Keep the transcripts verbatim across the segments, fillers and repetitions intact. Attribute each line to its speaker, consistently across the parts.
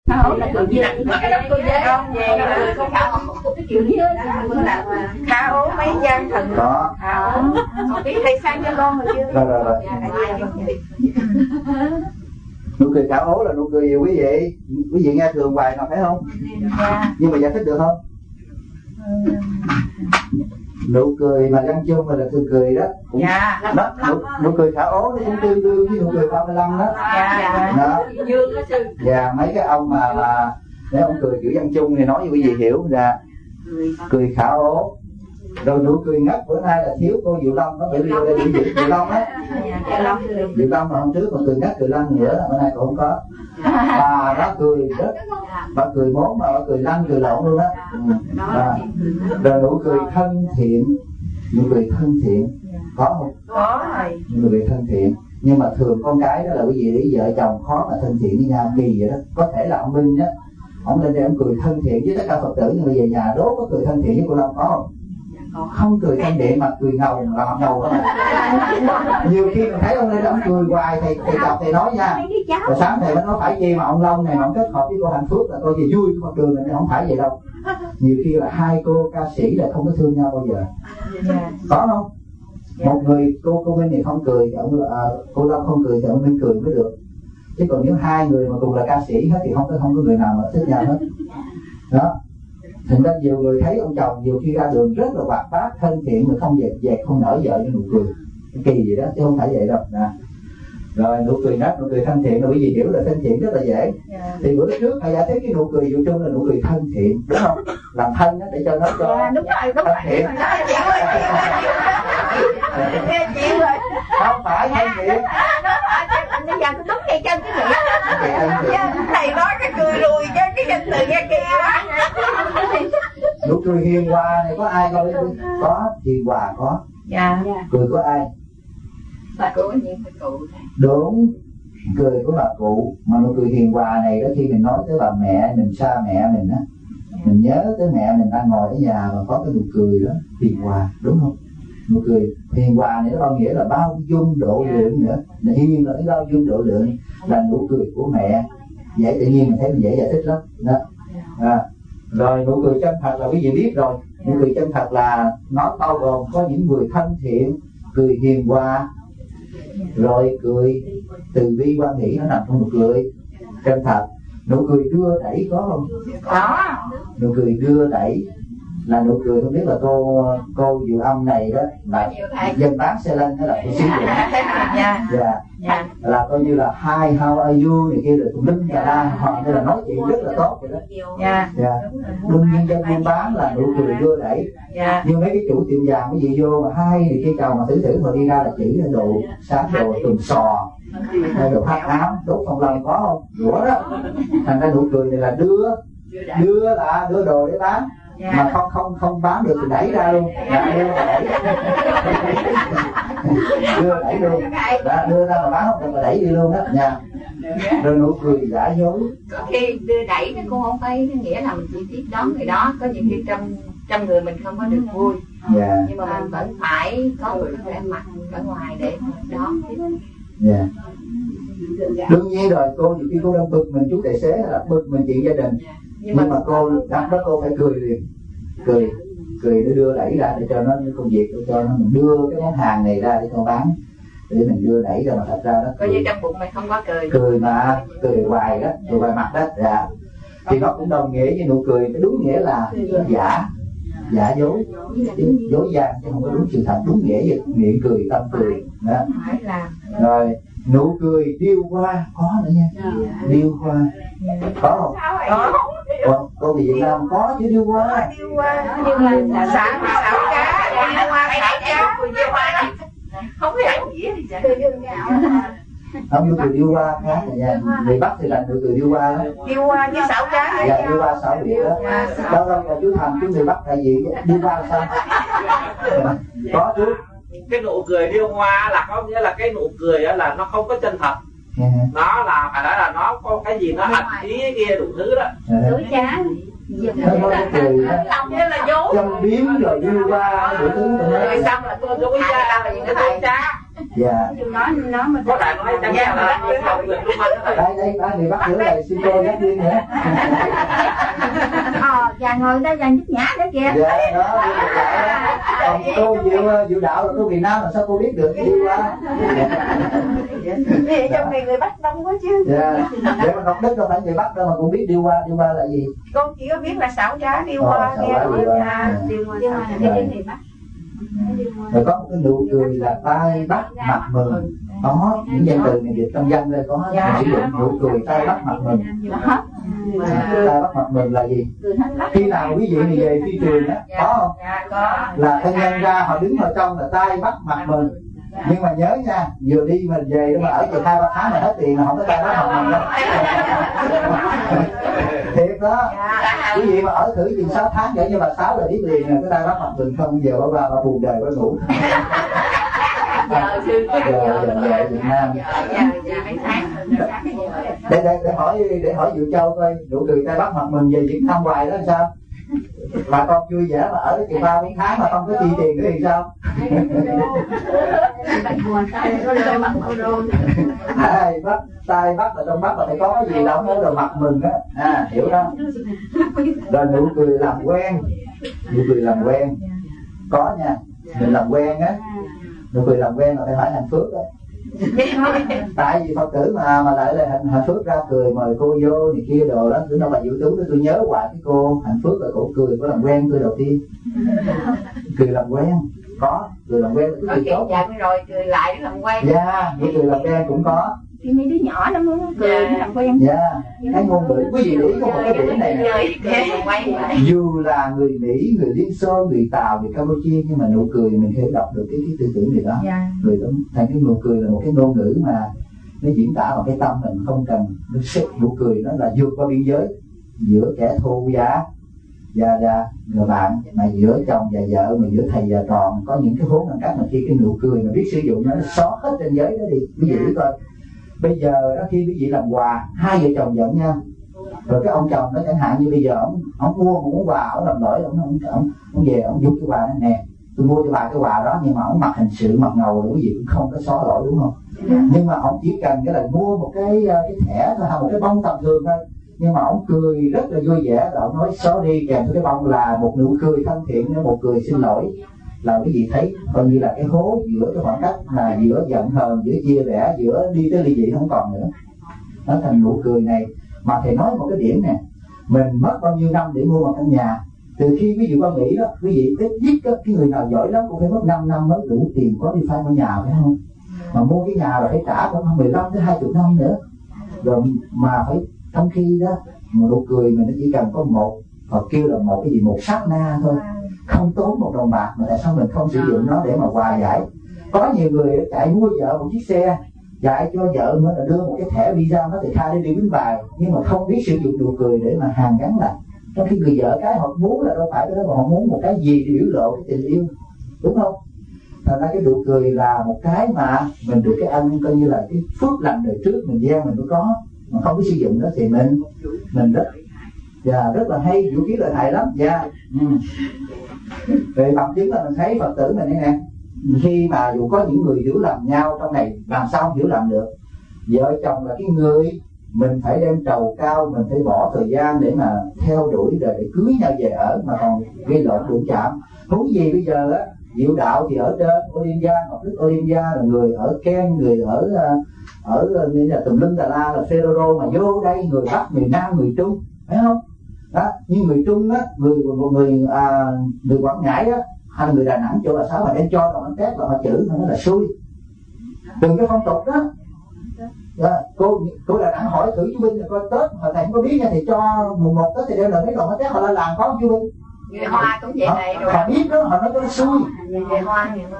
Speaker 1: Không là cười gì có cái đó cười dễ không về là không khảo cái kiểu như là khảo mấy gian thần
Speaker 2: đó
Speaker 1: khảo biết thầy sang cho con rồi chưa
Speaker 2: rồi rồi rồi nụ cười khảo ố là nụ cười gì quý vị quý vị nghe thường hoài nào phải không
Speaker 1: dạ.
Speaker 2: Nhưng mà giải thích được không nụ cười mà răng chung là thường cười đó cũng
Speaker 1: dạ.
Speaker 2: đó, nụ, nụ cười khảo ố nó cũng tương đương với nụ cười ba mươi lăm đó
Speaker 1: dạ.
Speaker 2: Đó.
Speaker 1: Dương đó sư
Speaker 2: Và mấy cái ông mà mà nếu ông cười kiểu răng chung thì nói với quý vị hiểu ra cười khảo ố. Rồi nụ cười ngất bữa nay là thiếu cô Diệu Long nó bị đi đây bị Diệu Long á. Diệu Long là hôm trước mà cười ngất cười lăn nữa bữa nay cũng không có. Bà nó cười rất bà cười mốn mà bà cười lăn cười lộn luôn á. À, rồi nụ cười thân thiện, nụ cười thân thiện có không?
Speaker 1: Có rồi.
Speaker 2: Nụ cười thân thiện nhưng mà thường con cái đó là quý vị để vợ chồng khó mà thân thiện với nhau kỳ vậy đó. Có thể là ông Minh á, ông lên đây ông cười thân thiện với tất cả Phật tử nhưng mà về nhà đố có cười thân thiện với cô Long có không? Không cười thân thiện mà cười ngầu là mặt ngầu đó mà. Nhiều khi mình thấy ông lên ông cười hoài thầy thầy chọc thầy nói nha. Rồi sáng thầy mới nói phải chi mà ông Long này mà ông kết hợp với cô Hạnh Phước là coi gì vui của con trường này không phải vậy đâu. Nhiều khi là hai cô ca sĩ là không có thương nhau bao giờ. Có không? Một người cô cô Minh này không cười thì ông à, cô Long không cười thì ông Minh cười mới được. Chứ còn nếu hai người mà cùng là ca sĩ hết thì không có không có người nào mà thích nhau hết. Đó. Thành ra nhiều người thấy ông chồng nhiều khi ra đường rất là hoạt bát thân thiện mà không dẹp dẹp không nở vợ như nụ cười cái kỳ gì đó chứ không phải vậy đâu nè. Rồi nụ cười nát nụ cười thân thiện là quý vị hiểu là thân thiện rất là dễ. Yeah. Thì bữa trước thầy giải thích cái nụ cười dụ chung là nụ cười thân thiện đúng không? Làm thân đó để cho nó cho
Speaker 1: yeah, đúng rồi, đúng
Speaker 2: thân thiện.
Speaker 1: Chịu rồi.
Speaker 2: Không phải thân thiện.
Speaker 1: Bây giờ tôi đúng ngay chân cái miệng. Thầy nói cái cười lùi cho cái danh từ nghe kia quá.
Speaker 2: Nụ cười hiền hòa này có ai coi có hiền hòa có.
Speaker 1: Dạ.
Speaker 2: Cười của ai?
Speaker 1: Bà cụ nhiên bà cụ.
Speaker 2: Đúng. Cười của bà cụ mà nụ cười hiền hòa này đó khi mình nói tới bà mẹ mình xa mẹ mình á, mình nhớ tới mẹ mình đang ngồi ở nhà mà có cái nụ cười đó hiền hòa đúng không? Nụ cười hiền hòa này nó có nghĩa là bao dung độ lượng nữa. Hiền là cái bao dung độ lượng là nụ cười của mẹ. Dễ tự nhiên mình thấy mình dễ giải thích lắm đó. À, rồi nụ cười chân thật là quý vị biết rồi. Nụ cười chân thật là nó bao gồm có những người thân thiện, cười hiền hòa, rồi cười từ bi quan hỷ nó nằm trong nụ cười chân thật. Nụ cười đưa đẩy có không?
Speaker 1: Có.
Speaker 2: Nụ cười đưa đẩy là nụ cười không biết là cô cô Diệu Âm này đó là dân bán xe lăn hay là cô xí vậy?
Speaker 1: Dạ.
Speaker 2: Dạ. Dạ. Là coi như là hi how are you này kia rồi tùm lum cả la họ nên là nói chuyện rất là tốt vậy đó.
Speaker 1: Dạ.
Speaker 2: Dạ. Đương nhiên dân buôn bán là nụ cười đưa đẩy.
Speaker 1: Dạ.
Speaker 2: Nhưng mấy cái chủ tiệm vàng cái gì vô mà hai thì kia chồng mà thử thử mà đi ra là chỉ là đồ sáng đồ tuần sò hay đồ hát áo đốt phong lòng có không? Rủa đó. Thành ra nụ cười này là đưa đưa là đưa đồ để bán. Yeah. Mà không không không bán được thì đẩy ra luôn. Đã đưa đẩy đưa đẩy luôn. Đã đưa ra mà bán không được mà đẩy đi luôn đó nha. Rồi nụ cười giả dối.
Speaker 1: Khi đưa đẩy nó cũng không phải nghĩa là mình chỉ tiếp đón người đó. Có những khi trong trong người mình không có được vui. Yeah. Nhưng mà mình vẫn phải có một cái vẻ mặt ở ngoài để đón.
Speaker 2: Dạ. Đương nhiên rồi cô nhiều khi cô đang bực mình chú tài xế hay là bực mình chuyện gia đình. Nhưng, nhưng mà cô đặt đó cô phải cười liền, cười cười để đưa đẩy ra để cho nó công việc để cho nó mình đưa cái món hàng này ra để cho bán để mình đưa đẩy ra mà thật ra đó
Speaker 1: coi như trong bụng mày không có cười
Speaker 2: cười mà cười hoài đó cười hoài mặt đó dạ. Thì nó cũng đồng nghĩa với nụ cười cái đúng nghĩa là giả giả dối dối gian chứ không có đúng sự thật đúng nghĩa về miệng cười tâm cười đó. Rồi nụ cười điêu hoa có nữa nha. Điêu hoa có không?
Speaker 1: Có.
Speaker 2: Ủa, cô thì Việt Nam có chứ điêu hoa.
Speaker 1: Điêu hoa nhưng là xả xảo cá điêu hoa xảo cá điêu hoa đó không có hiểu nghĩa gì vậy.
Speaker 2: Không, nụ cười điêu hoa khác rồi nha. Người Bắc thì là nụ cười điêu hoa đó.
Speaker 1: Điêu hoa với xảo cá.
Speaker 2: Dạ điêu hoa xảo quyệt đó. Đâu đâu là chú Thành chú người Bắc là gì điêu hoa sao? Có chú.
Speaker 3: Cái nụ cười điêu hoa là có nghĩa là cái nụ cười đó là nó không có chân thật. Yeah. Nó là phải nói là nó có cái gì nó ẩn ý kia đủ thứ đó.
Speaker 1: Dối trá.
Speaker 2: Nó có cái cười đó.
Speaker 1: Lòng như là dối.
Speaker 2: Châm biếm rồi điêu hoa đủ thứ rồi.
Speaker 1: Rồi xong là tôi dối trá là những cái dối trá.
Speaker 2: Dạ.
Speaker 4: Nói nói mà
Speaker 3: có đại nói chẳng hạn là người học người Trung Anh đó.
Speaker 2: Đây đây ba người bắt giữa này xin cô nhắc riêng nữa.
Speaker 4: Ờ, và ngồi đây dàn giúp nhã đó kìa.
Speaker 2: Dạ đó, còn cô Diệu Diệu Đạo là cô Việt Nam là sao cô biết được đi qua.
Speaker 4: Vì trong này người Bắc đông quá chứ.
Speaker 2: Dạ. Để mà Ngọc Đức đâu phải người Bắc đâu mà cũng biết đi qua, đi qua là gì?
Speaker 4: Con chỉ có biết là xảo giá đi qua, nghe nói là đi qua người Bắc.
Speaker 2: Rồi có một cái nụ cười là tai bắt mặt mừng. Có những danh từ này dịch trong văn đây có sử dụng nụ cười tai bắt mặt mừng. Tai bắt mặt mừng là gì? Khi nào quý vị này về phi trường á, có không? Là thân nhân ra họ đứng ở trong là tai bắt mặt mừng. Nhưng mà nhớ nha, vừa đi mình về mà ở chừng hai ba tháng mà hết tiền là không có tai bắt mặt mừng đâu. Thiệt đó. Quý vị mà ở thử chừng sáu tháng vậy nhưng mà sáu là biết liền là cái tai bắt mặt mừng không, giờ bà ba bà buồn đời bà ngủ.
Speaker 1: Giờ sư có giờ
Speaker 2: giờ Việt Nam. Để để để hỏi để hỏi Diệu Châu coi nụ cười tai bắt mặt mừng về Việt Nam hoài đó làm sao? Bà con vui vẻ mà ở chừng ba mấy tháng mà không có chi tiền nữa thì sao? Ai bắt tay bắt là trong mắt là phải có cái gì đâu mới là mặt mừng á, à hiểu đó. Rồi nụ cười làm quen, nụ cười làm quen có nha, mình làm quen á, nụ cười làm quen là phải hỏi hạnh phước đó. Tại vì Phật tử mà mà lại là hạnh, hạnh phước ra cười mời cô vô này kia đồ đó, cứ đâu bà Diệu Tú đó tôi nhớ hoài cái cô hạnh phước là cổ cười có làm quen cười đầu tiên. Cười làm quen có, cười làm quen là cười tốt.
Speaker 1: Dặn rồi cười lại để làm quen.
Speaker 2: Dạ, những cười làm quen cũng có.
Speaker 4: Thì mấy đứa nhỏ nó muốn cười làm quen.
Speaker 2: Dạ, cái ngôn ngữ quý vị để có một cái điểm này nè. Dù là người Mỹ, người Liên Xô, người Tàu, người Campuchia nhưng mà nụ cười mình có thể đọc được cái cái tư tưởng gì đó.
Speaker 4: Dạ.
Speaker 2: Người đó, thành cái nụ cười là một cái ngôn ngữ mà nó diễn tả bằng cái tâm mình không cần nó xếp nụ cười nó là vượt qua biên giới giữa kẻ thù giá và và người bạn, mà giữa chồng và vợ, mà giữa thầy và trò có những cái vốn bằng cách mà khi cái nụ cười mà biết sử dụng nó, nó xóa hết ranh giới đó đi. Quý vị coi bây giờ đó, khi quý vị làm quà hai vợ chồng giận nhau rồi cái ông chồng nó chẳng hạn như bây giờ ông ông mua một món quà, ông làm lỗi, ông ông ông, ông về ông giúp cái quà này nè, tôi mua cho bà cái quà đó, nhưng mà ông mặc hình sự mặc ngầu rồi quý vị cũng không có xóa lỗi đúng không? Yeah. Nhưng mà ông chỉ cần cái là mua một cái cái thẻ thôi, một cái bông tầm thường thôi, nhưng mà ông cười rất là vui vẻ, rồi ông nói sorry kèm theo cái bông là một nụ cười thân thiện, một cười xin lỗi, là quý vị thấy coi như là cái hố giữa cái khoảng cách là giữa giận hờn, giữa chia rẽ, giữa đi tới ly dị không còn nữa. Nó thành nụ cười này. Mà thầy nói một cái điểm nè, mình mất bao nhiêu năm để mua một căn nhà. Từ khi quý vị qua Mỹ đó, quý vị ít nhất cái người nào giỏi lắm cũng phải mất năm năm mới đủ tiền có đi phai mua nhà, phải không? Mà mua cái nhà rồi phải trả khoảng mười lăm tới hai mươi năm nữa. Rồi mà phải trong khi đó một nụ cười mình nó chỉ cần có một, họ kêu là một cái gì, một sát na thôi, không tốn một đồng bạc, mà tại sao mình không sử dụng nó để mà hòa giải? Có nhiều người chạy mua vợ một chiếc xe, dạy cho vợ nữa là đưa một cái thẻ visa nó thì khai lên đi bến bài, nhưng mà không biết sử dụng nụ cười để mà hàn gắn lại. Trong khi người vợ cái họ muốn là đâu phải cái đó, mà họ muốn một cái gì để biểu lộ cái tình yêu, đúng không? Thành ra cái nụ cười là một cái mà mình được cái ân coi như là cái phước lành đời trước mình gieo mình mới có, mà không biết sử dụng đó thì mình mình rất dạ rất là hay, vũ khí lợi hại lắm. Dạ. Ừ. Về bằng chứng là mình thấy Phật tử mình đây nè, khi mà dù có những người hiểu lầm nhau trong này, làm sao không hiểu lầm được? Vợ chồng là cái người mình phải đem trầu cao, mình phải bỏ thời gian để mà theo đuổi để, để cưới nhau về ở, mà còn gây lộn đụng chạm. Huống gì bây giờ á, Diệu Đạo thì ở trên Olympia, Ngọc Đức Olympia, là người ở Ken, người ở ở như là tùm lum tà la là Ferrero, mà vô đây người Bắc, người Nam, người Trung, phải không? Đó, như người Trung á, người người à, người Quảng Ngãi á, hay là người Đà Nẵng chỗ bà Sáu mà đem cho bằng bánh tét là họ chữ nó là xui. Từng cái phong tục đó. Đó, cô cô Đà Nẵng hỏi thử chú Binh là coi Tết hồi thầy không có biết nha, thì cho mùng một Tết thì đem lại mấy đồ bánh tét họ lên làm có chú Binh.
Speaker 1: Người Hoa cũng vậy này rồi.
Speaker 2: Họ biết đó, họ nói cái xui.
Speaker 1: Người Hoa thì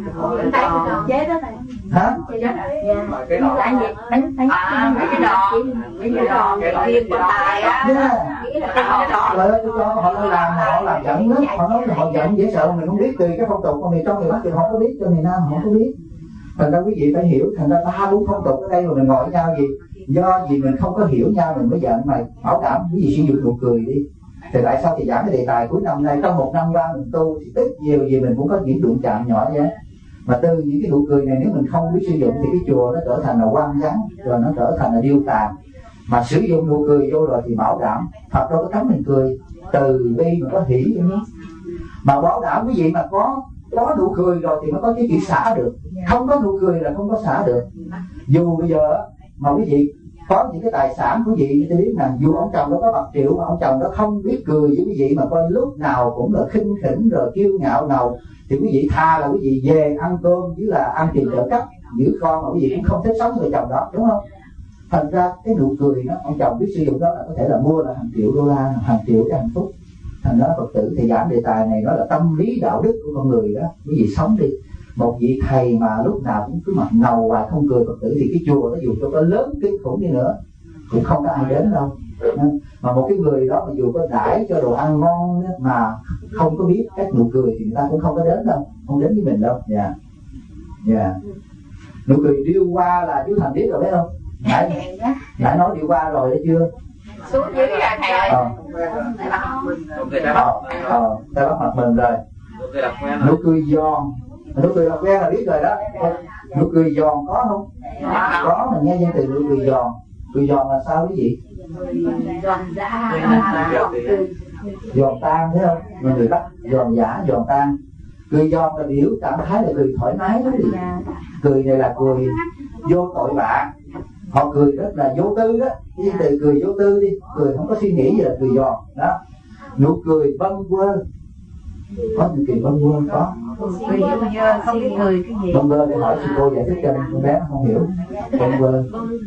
Speaker 1: chế đó này.
Speaker 2: Hả?
Speaker 1: Chế đó này. Cái đòn. Bánh bánh à, mấy cái đòn, mấy cái đòn riêng của tài á.
Speaker 2: Cái đòn. Rồi cho họ lên làm, họ làm giận lắm, họ nói là họ giận dễ sợ, mình không biết tùy cái phong tục của người trong người Bắc thì họ có biết, cho người Nam họ không có biết. Thành ra quý vị phải hiểu, thành ra ba bốn phong tục ở đây mà mình ngồi với nhau gì, do vì mình không có hiểu nhau mình mới giận. Mà bảo đảm quý vị sử dụng nụ cười đi. Thì tại sao thì giảng cái đề tài cuối năm nay, trong một năm qua mình tu thì ít nhiều gì mình cũng có những đụng chạm nhỏ vậy. Mà từ những cái nụ cười này nếu mình không biết sử dụng thì cái chùa nó trở thành là quan vắng, rồi nó trở thành là điêu tàn. Mà sử dụng nụ cười vô rồi thì bảo đảm Phật đâu có cấm mình cười, từ bi mà có hỷ nữa. Mà bảo đảm quý vị mà có có nụ cười rồi thì mới có cái chuyện xả được, không có nụ cười là không có xả được. Dù bây giờ mà quý vị có những cái tài sản quý vị tôi biết rằng dù ông chồng đó có bạc triệu mà ông chồng đó không biết cười với quý vị mà coi lúc nào cũng là khinh khỉnh rồi kiêu ngạo nào, thì quý vị tha là quý vị về ăn cơm chứ là ăn tiền trợ cấp giữ con mà quý vị cũng không thích sống với chồng đó, đúng không? Thành ra cái nụ cười đó ông chồng biết sử dụng đó là có thể là mua là hàng triệu đô la, hàng triệu cái hạnh phúc. Thành ra Phật tử thì giảng đề tài này nó là tâm lý đạo đức của con người đó, quý vị sống đi. Một vị thầy mà lúc nào cũng cứ mặt ngầu và không cười Phật tử thì cái chùa nó dù cho có lớn kinh khủng đi nữa cũng không có ai đến đâu. Mà một cái người đó mà dù có đãi cho đồ ăn ngon mà không có biết cách nụ cười thì người ta cũng không có đến đâu, không đến với mình đâu. Dạ, yeah. Dạ. Yeah. Nụ cười điêu qua là chú Thành biết rồi biết không? Nãy nãy nói điêu qua rồi đấy chưa?
Speaker 1: Xuống dưới rồi thầy ơi.
Speaker 2: Ờ. Ờ, ta bắt mặt mình rồi. Nụ cười giòn, nụ cười làm quen là biết rồi đó. Nụ cười giòn có không? Có, mình nghe danh từ nụ cười giòn. Cười giòn là sao quý vị?
Speaker 1: Giòn giả,
Speaker 2: giòn tan thấy không? Người người Bắc giòn giả, giòn tan. Cười giòn là biểu cảm thấy là cười thoải mái đó quý vị. Cười này là cười vô tội vạ. Họ cười rất là vô tư đó, cái từ cười vô tư đi, cười không có suy nghĩ gì là cười giòn đó. Nụ cười bâng quơ, có nụ cười bâng quơ có.
Speaker 4: Cười vô dơ không biết cười cái gì.
Speaker 2: Bâng quơ thì hỏi sư cô giải thích cho con bé nó không hiểu. Bâng quơ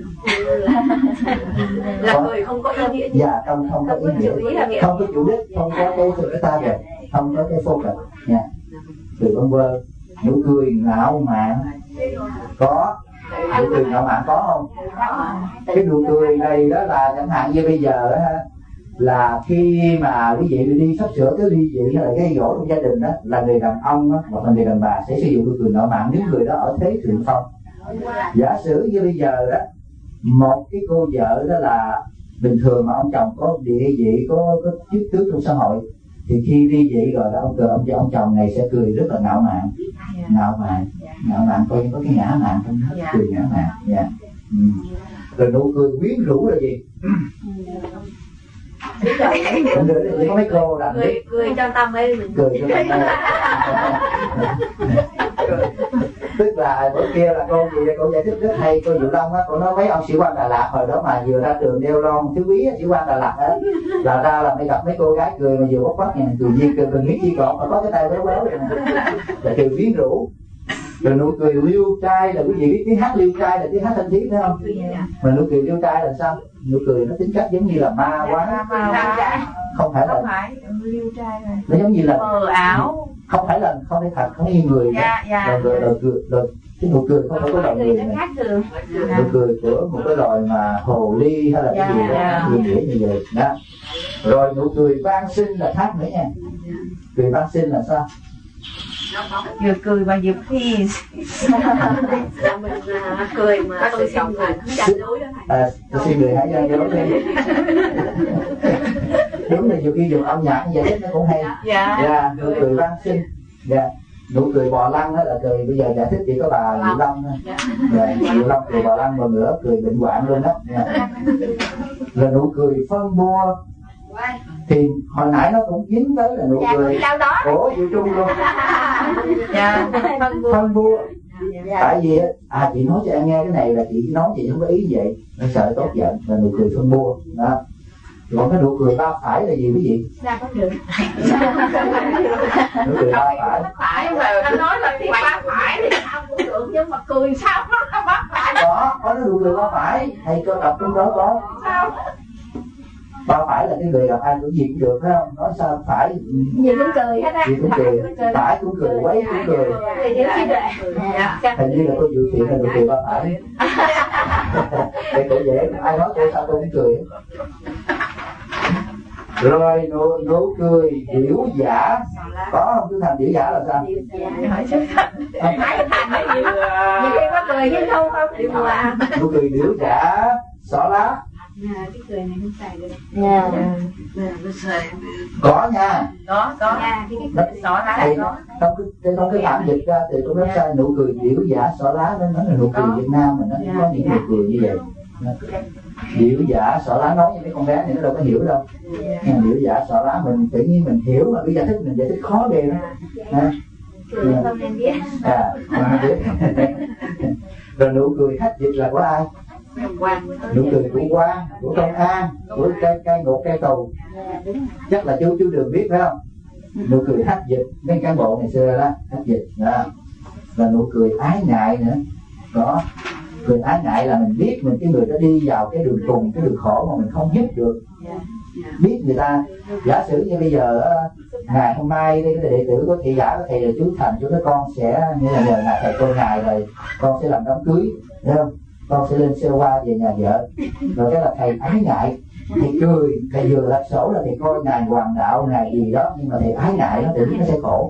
Speaker 1: là cười không có ý nghĩa.
Speaker 2: Dạ không không có ý nghĩa, không có chủ đích, không có cái cái ta đẹp, không có cái focus nha. Cười bâng quơ, nụ cười ngạo mạn có. Nụ cười ngạo mạn có không? Cái nụ cười này đó là chẳng hạn như bây giờ đó, là khi mà quý vị đi sắp sửa cái ly dị hay là cái dỗ trong gia đình đó, là người đàn ông đó, hoặc là người đàn bà sẽ sử dụng nụ cười ngạo mạn nếu người đó ở thế thượng phong. Giả sử như bây giờ đó, một cái cô vợ đó là bình thường mà ông chồng có địa vị, có, có chức tước trong xã hội, thì khi ly dị rồi đó ông, ông, ông chồng này sẽ cười rất là ngạo mạn. Ngạo mạn, ngạo mạn coi như có cái ngã mạn trong đó, cười ngã mạn. Dạ. Ừ. Rồi nụ cười quyến rũ là gì? Có mấy cô làm
Speaker 1: cười, cười cho tâm ấy mình
Speaker 2: cười cho tâm ấy. Tức là bữa kia là cô gì cô giải thích rất hay, cô Diệu Long á, cô nói mấy ông sĩ quan Đà Lạt hồi đó mà vừa ra trường đeo lon thứ quý sĩ quan Đà Lạt á, là ra là mới gặp mấy cô gái cười mà vừa bốc bắt nha, cười nhiên cười bình biết chi còn mà có cái tay béo béo vậy nè, là cười quyến rũ. Rồi nụ cười liêu trai là quý vị biết tiếng hát liêu trai là tiếng hát thanh thiết phải không? Mà nụ cười liêu trai là sao? Nụ cười nó tính cách giống như là ma quái, không phải là nó giống như là
Speaker 4: mờ ảo,
Speaker 2: không phải là không phải thật, không như người
Speaker 4: dạ, dạ.
Speaker 2: Rồi, rồi, rồi, rồi, rồi cái nụ cười không phải có loài người này. Nụ cười của một cái loài mà hồ ly hay là cái gì đó, nghĩa như vậy đó. Rồi nụ cười van xin là khác nữa nha. Cười van xin là sao?
Speaker 4: Vừa cười mà vừa khi
Speaker 1: mình cười mà tôi xong rồi cứ chăm đối đó thầy.
Speaker 2: À, tôi xin người hãy gian dối đi. Đúng là nhiều khi dùng âm nhạc như vậy nó cũng hay.
Speaker 4: Dạ.
Speaker 2: Dạ, nụ cười van xin. Dạ. Nụ cười bò lăn đó là cười bây giờ giải thích chỉ có bà Diệu Long thôi. Dạ, Diệu Long cười bò lăn mà nữa cười bệnh hoạn luôn đó. Dạ. Rồi nụ cười phân bua thì hồi nãy nó cũng dính tới là nụ cười của Diệu Trung luôn.
Speaker 4: Dạ,
Speaker 2: phân bua. Tại vì à chị nói cho em nghe cái này là chị nói chị không có ý vậy, nó sợ tốt giận là nụ cười phân bua đó. Còn cái nụ cười ba phải là gì quý vị?
Speaker 1: Ra có được.
Speaker 2: Nụ cười ba phải.
Speaker 1: Phải mà anh nói là tiếng ba phải thì sao cũng được, nhưng mà cười sao nó là ba phải?
Speaker 2: Có, có nụ cười ba phải, thầy cho đọc trong đó có.
Speaker 1: Sao?
Speaker 2: Ba phải là cái người gặp ai cũng gì cũng được phải không? Nói sao phải
Speaker 1: gì cũng cười hết á.
Speaker 2: Gì cũng cười, phải cũng cười, quấy cũng cười. Hình như là cô dự thiện là nụ cười ba phải. Để cổ dễ, ai nói cô sao tôi cũng cười. Rồi nụ, nụ cười điểu giả có không? Chú Thành điểu giả là sao?
Speaker 4: hỏi sức
Speaker 1: Hải Thành ấy nhiều, nhiều khi có cười chứ không không.
Speaker 2: Nụ cười điểu giả xỏ lá
Speaker 4: Cái cười này không xài được.
Speaker 1: Nha.
Speaker 2: Có nha.
Speaker 4: Có có. Nha, cái cái xỏ lá này có.
Speaker 2: Trong cái trong cái bản dịch ra từ trong website nụ cười điểu giả xỏ lá nó nói là nụ cười Việt Nam mình nó yeah. có những nụ cười như vậy. Điểu giả xỏ lá nói với mấy con bé này nó đâu có hiểu đâu. Yeah. Điểu giả xỏ lá mình tự nhiên mình hiểu mà cứ giải thích mình giải thích khó ghê đó. Yeah.
Speaker 4: Cười không nên biết.
Speaker 2: À, không biết. Rồi nụ cười khách dịch là của ai? Nụ cười của Quang, của Công An, của cây cây ngục cây tù. Chắc là chú chú Đường biết phải không? Nụ cười hách dịch, mấy cán bộ ngày xưa đó, hách dịch đó. Và nụ cười ái ngại nữa. Đó. Cười ái ngại là mình biết mình cái người đó đi vào cái đường cùng, cái đường khổ mà mình không giúp được. Biết người ta, giả sử như bây giờ ngày hôm nay đây cái đệ tử của thị giả của thầy là chú Thành, chú nói con sẽ như là nhờ ngài thầy cô ngài rồi con sẽ làm đám cưới, thấy không? Con sẽ lên xe qua về nhà vợ. Rồi cái là thầy ái ngại, thầy cười, thầy vừa lật sổ là thầy coi ngài hoàng đạo ngài gì đó, nhưng mà thầy ái ngại nó tự nhiên nó sẽ khổ.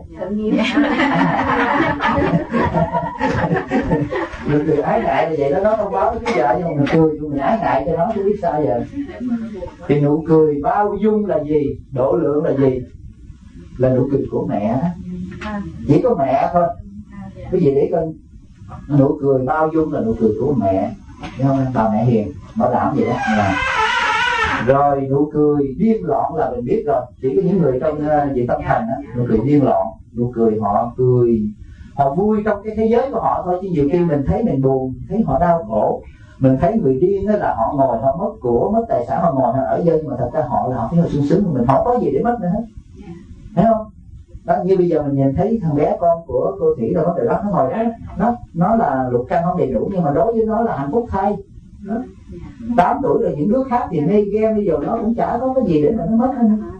Speaker 2: Người cười ái ngại là vậy đó, nó không báo với cái vợ nhưng mà mình cười mình ái ngại cho nó, chứ biết sao giờ. Thì nụ cười bao dung là gì, độ lượng là gì? Là nụ cười của mẹ đó. Chỉ có mẹ thôi. Cái gì để coi nụ cười bao dung là nụ cười của mẹ, thấy không? Bà mẹ hiền bảo đảm vậy đó. Là rồi nụ cười điên loạn là mình biết rồi, chỉ có những người trong vị tâm thành đó, nụ cười điên loạn, nụ cười họ cười họ vui trong cái thế giới của họ thôi, chứ nhiều khi mình thấy mình buồn, thấy họ đau khổ, mình thấy người điên đó là họ ngồi họ mất của mất tài sản, họ ngồi họ ở dơ, nhưng mà thật ra họ là họ thấy họ sung sướng, mình không có gì để mất nữa hết, thấy không? Đó, như bây giờ mình nhìn thấy thằng bé con của cô Thủy đâu đó từ đó nó ngồi đó, nó nó là lục căn không đầy đủ, nhưng mà đối với nó là hạnh phúc thay. Tám tuổi rồi những đứa khác thì mê game, bây giờ nó cũng chả có cái gì để mà nó mất hết.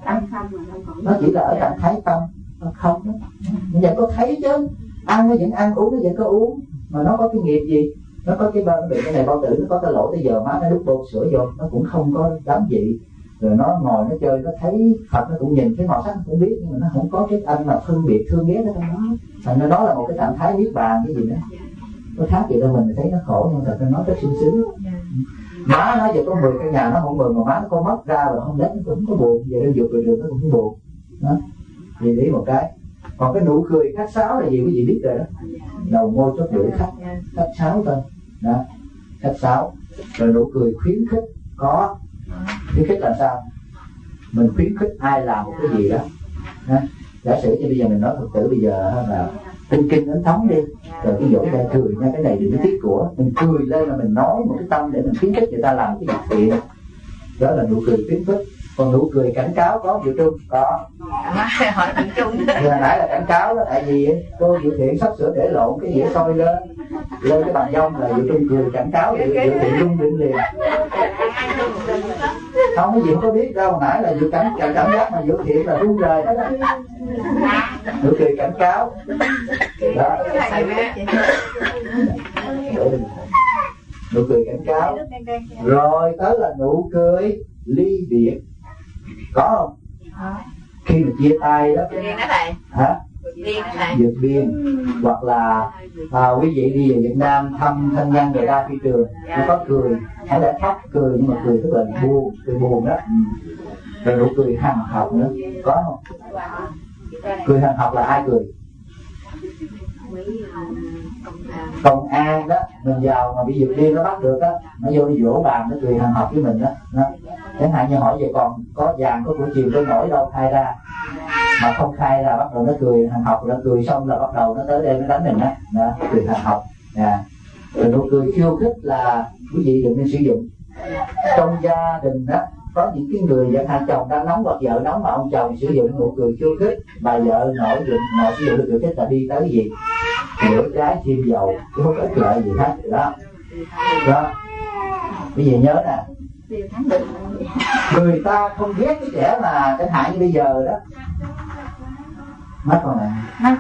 Speaker 2: Nó chỉ là ở trạng thái tâm nó không đó. Nó vẫn có thấy chứ, ăn nó vẫn ăn, uống nó vẫn có uống, mà nó có cái nghiệp gì, nó có cái bao bị cái này bao tử, nó có cái lỗ tới giờ má nó đút bột sữa vô, nó cũng không có đám dị. Rồi nó ngồi nó chơi, nó thấy Phật nó cũng nhìn, thấy màu sắc nó cũng biết, nhưng mà nó không có cái anh mà phân biệt thương ghét ở trong đó. Thành ra đó là một cái trạng thái niết bàn cái gì đó. Nó khác gì đâu, mình thấy nó khổ nhưng mà thật ra nó rất sung sướng. Má nó giờ có mười căn nhà nó không mừng, mà má nó có mất ra rồi không đến nó cũng có buồn, giờ nó vượt về đường nó cũng có buồn. Đó, thì để một cái. Còn cái nụ cười khách sáo là gì quý vị biết rồi đó, đầu môi chóp lưỡi khách khách sáo thôi. Đó, khách sáo. Rồi nụ cười khuyến khích có. Khuyến khích là sao? Mình khuyến khích ai làm một cái gì đó. Đó. Giả sử như bây giờ mình nói Phật tử bây giờ là tinh kinh ấn thống đi, rồi cái dỗ ra cười nha, cái này đừng có tiếc của, mình cười lên là mình nói một cái tâm để mình khuyến khích người ta làm cái việc thiện, đó là nụ cười khuyến khích. Còn nụ cười cảnh cáo có Diệu Trung có.
Speaker 4: Hỏi Diệu Trung.
Speaker 2: Hồi nãy là cảnh cáo đó, tại vì cô Diệu Thiện sắp sửa để lộn cái dĩa sôi lên, lên cái bàn dông là Diệu Trung cười cảnh cáo, Diệu Thiện rung định liền. Không có gì không có biết đâu, hồi nãy là Diệu cảnh cảm, cảm giác mà Diệu Thiện là rung rời đó, đó. Nụ cười cảnh cáo. Đó. Nụ cười cảnh cáo. Rồi tới là nụ cười ly biệt. Có không? Khi mà chia tay đó. Hả? Vượt biên. Hoặc là à, quý vị đi về Việt Nam thăm thân nhân người ta phi trường, nó có cười, hay là khóc cười nhưng mà cười tức là buồn, cười buồn đó. Rồi nụ cười hằn học nữa, có không? Cười hằn học là ai cười? Công an đó, mình vào mà bị vượt biên nó bắt được đó, nó vô đi vỗ bàn nó cười hằn học với mình đó, đó. Chẳng hạn như hỏi vậy còn có vàng có của chiều có nổi đâu khai ra, mà không khai ra bắt đầu nó cười hằn học, nó cười xong là bắt đầu nó tới đây nó đánh mình đó, đó cười hằn học. À. Rồi nụ cười khiêu khích là quý vị đừng nên sử dụng. Trong gia đình đó có những cái người chẳng hạn chồng đang nóng hoặc vợ nóng mà ông chồng sử dụng nụ cười khiêu khích, bà vợ nổi giận mà sử dụng nụ cười khích là đi tới gì nửa trái thêm dầu, chứ không ích lợi gì hết đó. Đó, bây giờ nhớ nè, người ta không ghét cái trẻ mà chẳng hạn như bây giờ đó mất rồi nè,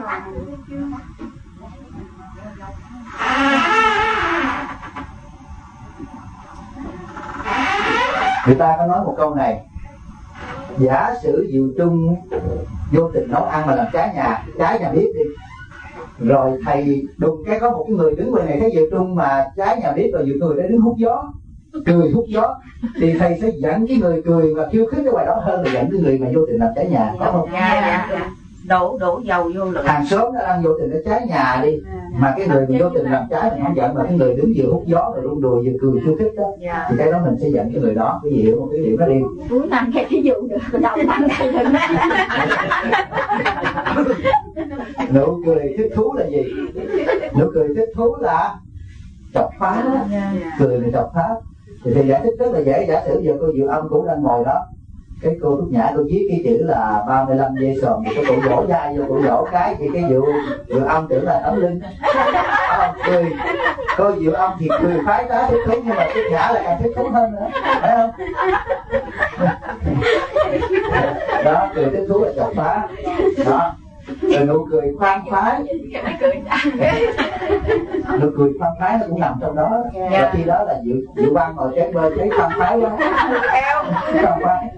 Speaker 2: người ta có nói một câu này: giả sử Diệu Trung vô tình nấu ăn mà làm trái nhà, trái nhà bếp đi, rồi thầy đùng cái có một cái người đứng bên này thấy Diệu Trung mà trái nhà bếp, rồi Diệu người đó đứng hút gió, cười hút gió, thì thầy sẽ dẫn cái người cười và khiêu khích cái bài đó hơn là dẫn cái người mà vô tình làm cháy nhà, có không?
Speaker 4: Dạ, dạ, dạ. Đổ đổ dầu vô lửa.
Speaker 2: Hàng xóm nó đang vô tình nó cháy nhà đi, mà cái người mà vô tình làm cháy mình không giận, mà cái người đứng vừa hút gió rồi rung đùi vừa cười khiêu khích đó, dạ. Thì cái đó mình sẽ giận cái người đó. Cái gì hiểu một cái điểm đó đi.
Speaker 1: Cuối năm cái ví dụ được đầu năm cái đừng.
Speaker 2: Nụ cười thích thú là gì? Nụ cười thích thú là chọc phá, cười là chọc phá. Thì thầy giải thích rất là dễ. Giả sử giờ cô Diệu Âm cũng đang ngồi đó, cái cô Trúc Nhã cô viết cái chữ là ba mươi lăm dây sòm, thì cô vỗ vai vô, cô vỗ cái thì cái Diệu Diệu Âm tưởng là tấm lưng. À, cười cô Diệu Âm thì cười phái tá thích thú, nhưng mà Trúc Nhã là càng thích thú hơn nữa, phải không? Đó, cười thích thú là chọc phá đó. Rồi nụ cười khoan khoái, nụ cười khoan khoái nó cũng nằm trong đó. Và khi đó là Diệu Diệu Quang ngồi kế bên thấy khoan khoái quá, khoan khoái.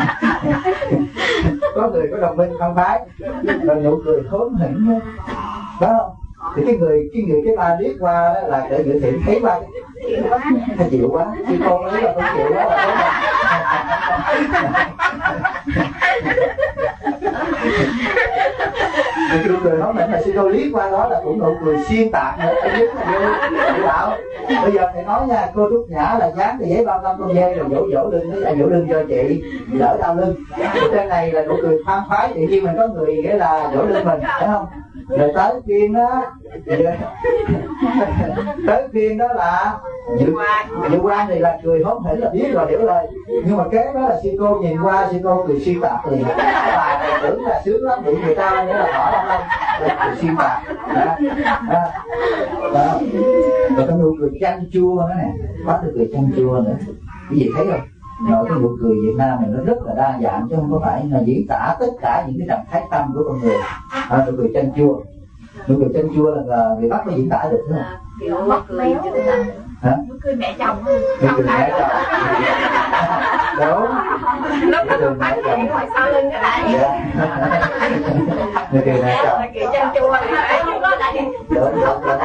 Speaker 2: Có người có đồng minh khoan khoái, rồi nụ cười hớn hỉnh đó không? Thì cái người cái người cái ba liếc qua đó là để Diệu Thiện thấy qua cái chịu quá, chứ con ấy là không chịu quá là đúng rồi. Nụ cười hớn hỉnh là sư cô liếc qua đó là cũng nụ cười xuyên tạc nữa, anh biết là vô đạo. Bây giờ thầy nói nha, cô Trúc Nhã là dán tờ giấy ba mươi lăm con dê rồi vỗ vỗ lưng, là vỗ lưng cho chị đỡ đau lưng. Trên này là nụ cười khoan khoái, tự nhiên mình có người nghĩa là vỗ lưng mình, phải không? Rồi tới phiên đó, tới phiên đó là Diệu Quang thì là cười hớn hỉnh là biết rồi, hiểu rồi. Nhưng mà kế đó là sư cô nhìn qua, sư cô cười xuyên tạc liền. Bà này tưởng là sướng lắm, bị người ta nghĩa là bỏ lắm lắm, cười xuyên tạc. Đó, đó, đó. Rồi cái nụ cười chanh chua đó nè, bắt được cười chanh chua nữa. Cái gì thấy không? Rồi cái nụ cười Việt Nam này nó rất là đa dạng, chứ không có phải là diễn tả tất cả những cái trạng thái tâm của con người. À, nụ cười chanh chua, nụ cười chanh chua là người Bắc mới diễn tả được, đúng không?
Speaker 1: Kiểu mất méo,
Speaker 2: hả?
Speaker 1: Nụ cười mẹ chồng,
Speaker 2: nụ cười mẹ chồng, đúng.
Speaker 1: Lúc đó tôi phát hiện ngoài sau lưng cái này.
Speaker 2: Nụ cười mẹ chồng,
Speaker 1: cười chanh chua này phải không có lại.
Speaker 2: Đúng, đúng, đúng.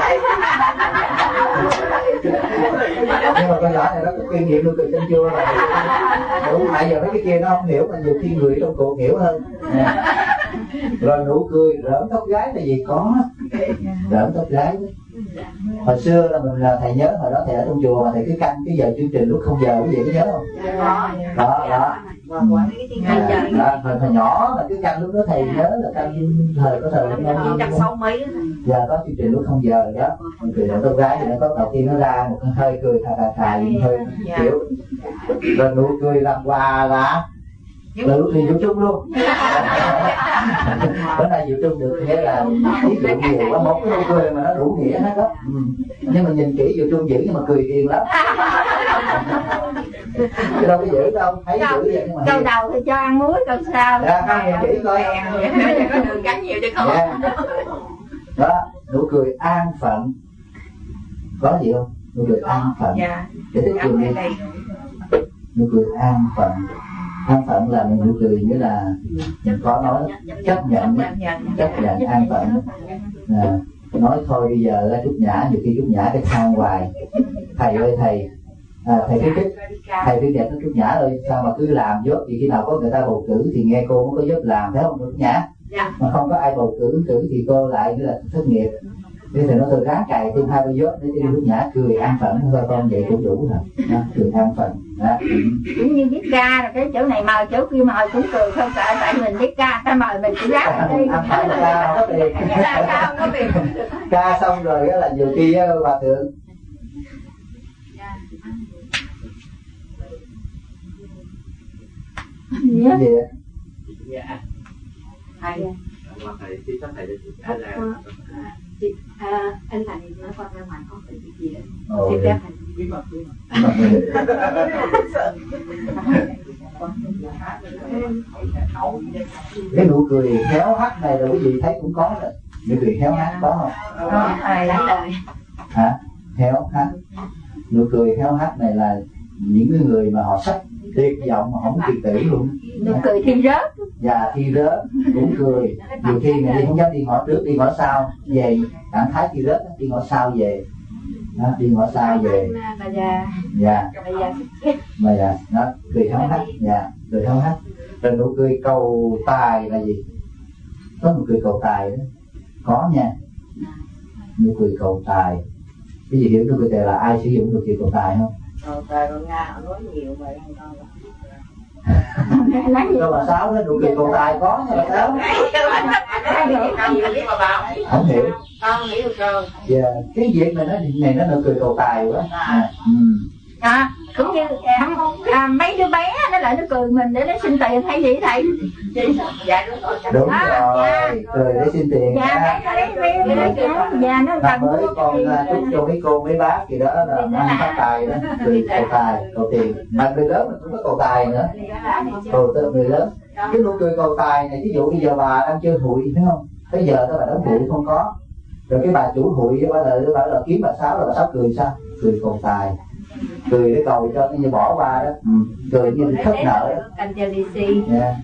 Speaker 2: Nhưng mà con nhỏ này nó có kinh nghiệm nụ cười chanh chua này. Đúng, nãy giờ mấy cái kia nó không hiểu, mà nhiều khi người trong cuộc hiểu hơn. Rồi nụ cười rỡn tóc gái là gì? Có rỡn tóc gái đó. Hồi xưa là mình là thầy nhớ hồi đó thầy ở trong chùa mà thầy cứ canh cái giờ chương trình lúc không giờ, cái gì có nhớ không? Đó, đó. À, đó, hồi, hồi nhỏ là cứ canh lúc đó thầy nhớ là canh thời có thời năm trăm sáu mấy. Giờ có chương trình lúc không giờ rồi đó. Mình cười rỡn tóc gái thì nó có đầu tiên nó ra một hơi cười thà thà thà hơi kiểu. Rồi nụ cười làm quà là là lúc thì Diệu Trung luôn. Bữa nay Diệu Trung được nghĩa là ví dụ nhiều quá, một cái nụ cười mà nó đủ nghĩa hết đó. Ừ. Nhưng mà nhìn kỹ Diệu Trung dữ nhưng mà cười hiền lắm. Chứ đâu có dữ đâu, thấy dữ vậy nhưng mà
Speaker 1: câu đầu thì cho ăn muối, câu sau
Speaker 2: dạ, không nhìn kỹ coi.
Speaker 1: có đường gắn nhiều chứ không.
Speaker 2: Dạ. Đó, nụ cười an phận. Có gì không? Nụ cười an phận.
Speaker 4: Dạ.
Speaker 2: Để tiếp tục đi. Nụ cười an phận. An phận là mình nụ cười nghĩa là mình có nói chấp nhận, chấp nhận an phận. À, nói thôi bây giờ ra Trúc Nhã, nhiều khi Trúc Nhã cái than hoài, thầy ơi thầy, à, thầy cứ thích, thầy cứ đẹp với Trúc Nhã ơi, sao mà cứ làm dốt, thì khi nào có người ta bầu cử thì nghe cô mới có dốt làm, phải không Trúc Nhã? Mà không có ai bầu cử cử thì cô lại như là thất nghiệp. Thế thì nó tôi ráng cài thêm hai mươi dốt để cho Trúc Nhã cười an phận thôi con, vậy cũng đủ rồi. Đó, cười an phận. Đó.
Speaker 1: Cũng như viết ca rồi cái chỗ này mời chỗ kia mời cũng cười không sợ, tại mình viết ca ta mời mình cũng ráng đi.
Speaker 2: An phận là ca không có tiền.
Speaker 1: Ca không có tiền.
Speaker 2: Ca xong rồi đó là nhiều khi hòa thượng gì á?
Speaker 3: Dạ.
Speaker 5: Thầy.
Speaker 3: Thầy chỉ có thầy được anh là
Speaker 5: chị à, anh thầy nói con ra ngoài có cái gì đấy.
Speaker 2: Thì
Speaker 5: ra thầy bí mật bí mật.
Speaker 2: Cái nụ cười khéo hắt này là quý vị thấy cũng có rồi. Nụ cười khéo hắt có không?
Speaker 5: Có, thầy lãnh đời.
Speaker 2: Hả? Khéo hắt. Nụ cười khéo hắt này là những cái người mà họ sắc tuyệt vọng mà không tuyệt tử luôn.
Speaker 1: Nụ cười thi rớt.
Speaker 2: Dạ, thi rớt cũng cười. Nhiều khi mẹ đi không dám đi ngõ trước, đi ngõ sau về, cảm thái thi rớt, đi ngõ sau về. Đó, đi ngõ xa về.
Speaker 4: Bà già.
Speaker 2: Dạ.
Speaker 4: Bà già.
Speaker 2: Bà già, nó cười hăng hắc. Dạ, cười hăng hắc. Rồi nụ cười cầu tài là gì? Có nụ cười cầu tài đó. Có nha. Nụ cười cầu tài. Cái gì hiểu nụ cười tài là ai sử dụng nụ cười cầu tài không?
Speaker 4: Cầu tài con Nga họ nói nhiều vậy không con.
Speaker 2: Cho bà Sáu đó, nụ cười cầu tài có nha bà Sáu. Không hiểu.
Speaker 4: Con hiểu rồi.
Speaker 2: Dạ, cái việc này nó này nó nụ cười cầu tài quá. À, ừ.
Speaker 1: À, cũng như à, mấy đứa bé nó lại nó cười mình để nó xin tiền hay gì thầy?
Speaker 4: Dạ đúng rồi.
Speaker 2: Đúng
Speaker 1: à,
Speaker 2: rồi,
Speaker 1: dạ.
Speaker 2: cười để xin tiền.
Speaker 1: Dạ, nó lấy mấy mấy dạ nó
Speaker 2: cần mới còn chúc cho mấy cô mấy bác gì đó là ăn phát tài đó, cười cầu tài, cầu tiền. Mà người lớn mình cũng có cầu tài nữa. Cầu tới người lớn. Cái nụ cười cầu tài này, ví dụ bây giờ bà đang chơi hụi phải không? Bây giờ đó bà đóng hụi không có. Rồi cái bà chủ hụi bà là bà là kiếm bà Sáu là bà Sáu cười sao? Cười cầu tài. Cười để cầu cho như bỏ qua đó. Ừ. Cười như thất nợ đó. Yeah.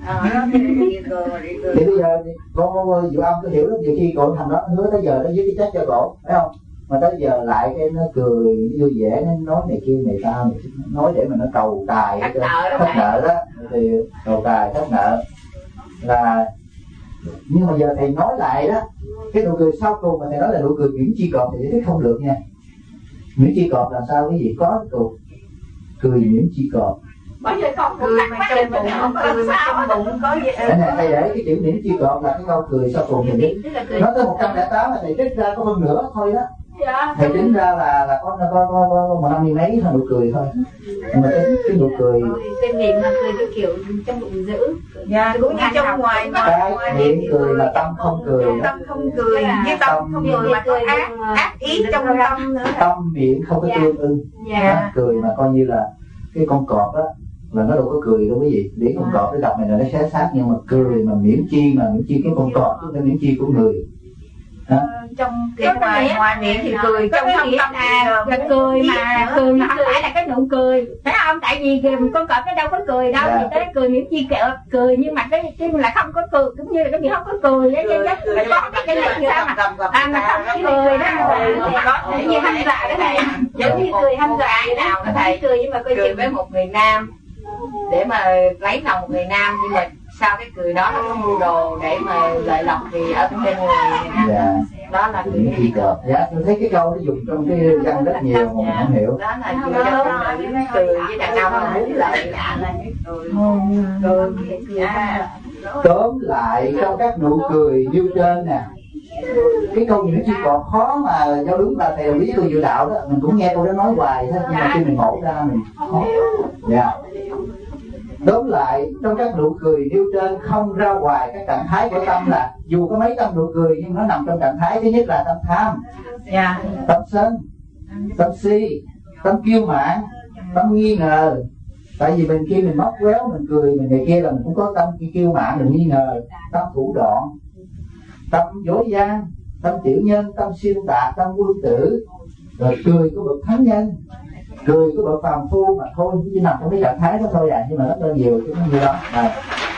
Speaker 2: Thì bây giờ con Diệu Âm tôi hiểu lắm, nhiều khi cổ thằng đó hứa tới giờ nó viết cái chết cho cổ, phải không? Mà tới giờ lại cái nó cười nó vui vẻ, nó nói này kia này tao này, nói để mà nó cầu tài
Speaker 1: thất
Speaker 2: cho,
Speaker 1: nợ đó,
Speaker 2: thất nợ đó. Thì cầu tài thất nợ là, nhưng mà giờ thầy nói lại đó, cái nụ cười sau cùng mà thầy nói là nụ cười Nguyễn Chi Cọp thì giải thích không được nha. Nguyễn Chi Cọp là sao cái gì có cuộc cười Nguyễn Chi Cọp.
Speaker 4: Bởi vì con cười mà trong bụng không cười mà trong bụng có gì.
Speaker 2: Cái này thầy để cái chữ Nguyễn Chi Cọp là cái câu cười sau cùng thì nó tới một trăm lẻ tám là thầy trích ra có hơn nữa thôi đó.
Speaker 4: Dạ.
Speaker 2: Thầy tính ra là là có có có, có một năm mươi mấy thôi nụ cười thôi. Nhưng mà cái cái nụ cười
Speaker 5: cái miệng mà cười cái kiểu trong bụng dữ.
Speaker 4: Dạ cũng như trong ngoài
Speaker 2: cái miệng cười là tâm không cười.
Speaker 4: Tâm không cười, với tâm không cười mà có ác ác ý trong tâm nữa.
Speaker 2: Tâm miệng không có tương ưng.
Speaker 4: Dạ.
Speaker 2: Cười mà coi như là cái con cọp á là nó đâu có cười đâu quý vị. Để con cọp nó đọc này là nó xé xác, nhưng mà cười mà miễn chi mà miễn chi cái con cọp chứ không miễn chi của người. Đó.
Speaker 4: Trong cái ngoài ngoài miệng thì cười, trong tâm tâm
Speaker 1: là cười mà cười mà không phải là cái nụ cười, phải không? Tại vì con cọp nó đâu có cười đâu, thì tới cười miễn chi kẹo cười, nhưng mà cái cái là không có cười, cũng như là cái gì không có cười đấy chứ, phải có cái cái gì ra mà à mà không có cười đó, có thể như hâm dọa đó thầy, giống như cười hâm dọa nào đó thầy, cười nhưng mà cười với một người nam để mà lấy lòng một người nam, nhưng mà sau cái cười đó nó có mua đồ để mà lợi lộc thì ở bên người nam.
Speaker 2: Dạ.
Speaker 1: Đó là
Speaker 2: Nguyễn Chi Cọp. Dạ, tôi thấy cái câu nó dùng trong cái văn rất nhiều mà mình không hiểu.
Speaker 1: Đó là cười cho phụ nữ, cười với đàn ông là muốn lợi là cười. Cười cười.
Speaker 2: Tóm lại trong các nụ cười nêu trên nè, cái câu Nguyễn Chi Cọp khó mà giao đúng là thầy lý tôi dự đạo đó, mình cũng nghe câu đó nói hoài hết, nhưng mà khi mình mổ ra mình khó. Dạ. Tóm lại trong các nụ cười nêu trên không ra ngoài các trạng thái của tâm, là dù có mấy tâm nụ cười nhưng nó nằm trong trạng thái thứ nhất là tâm tham,
Speaker 4: Dạ.
Speaker 2: tâm sân, tâm si, tâm kiêu mạn, tâm nghi ngờ. Tại vì mình khi mình móc quéo mình cười mình này kia là mình cũng có tâm kiêu mạn, mình nghi ngờ, tâm thủ đoạn, tâm dối gian, tâm tiểu nhân, tâm xuyên tạc, tâm quân tử. Rồi cười của bậc thánh nhân, cười của bậc phàm phu mà thôi, chỉ nằm trong cái trạng thái đó thôi à, nhưng mà rất là nhiều chứ không nhiều đó. À.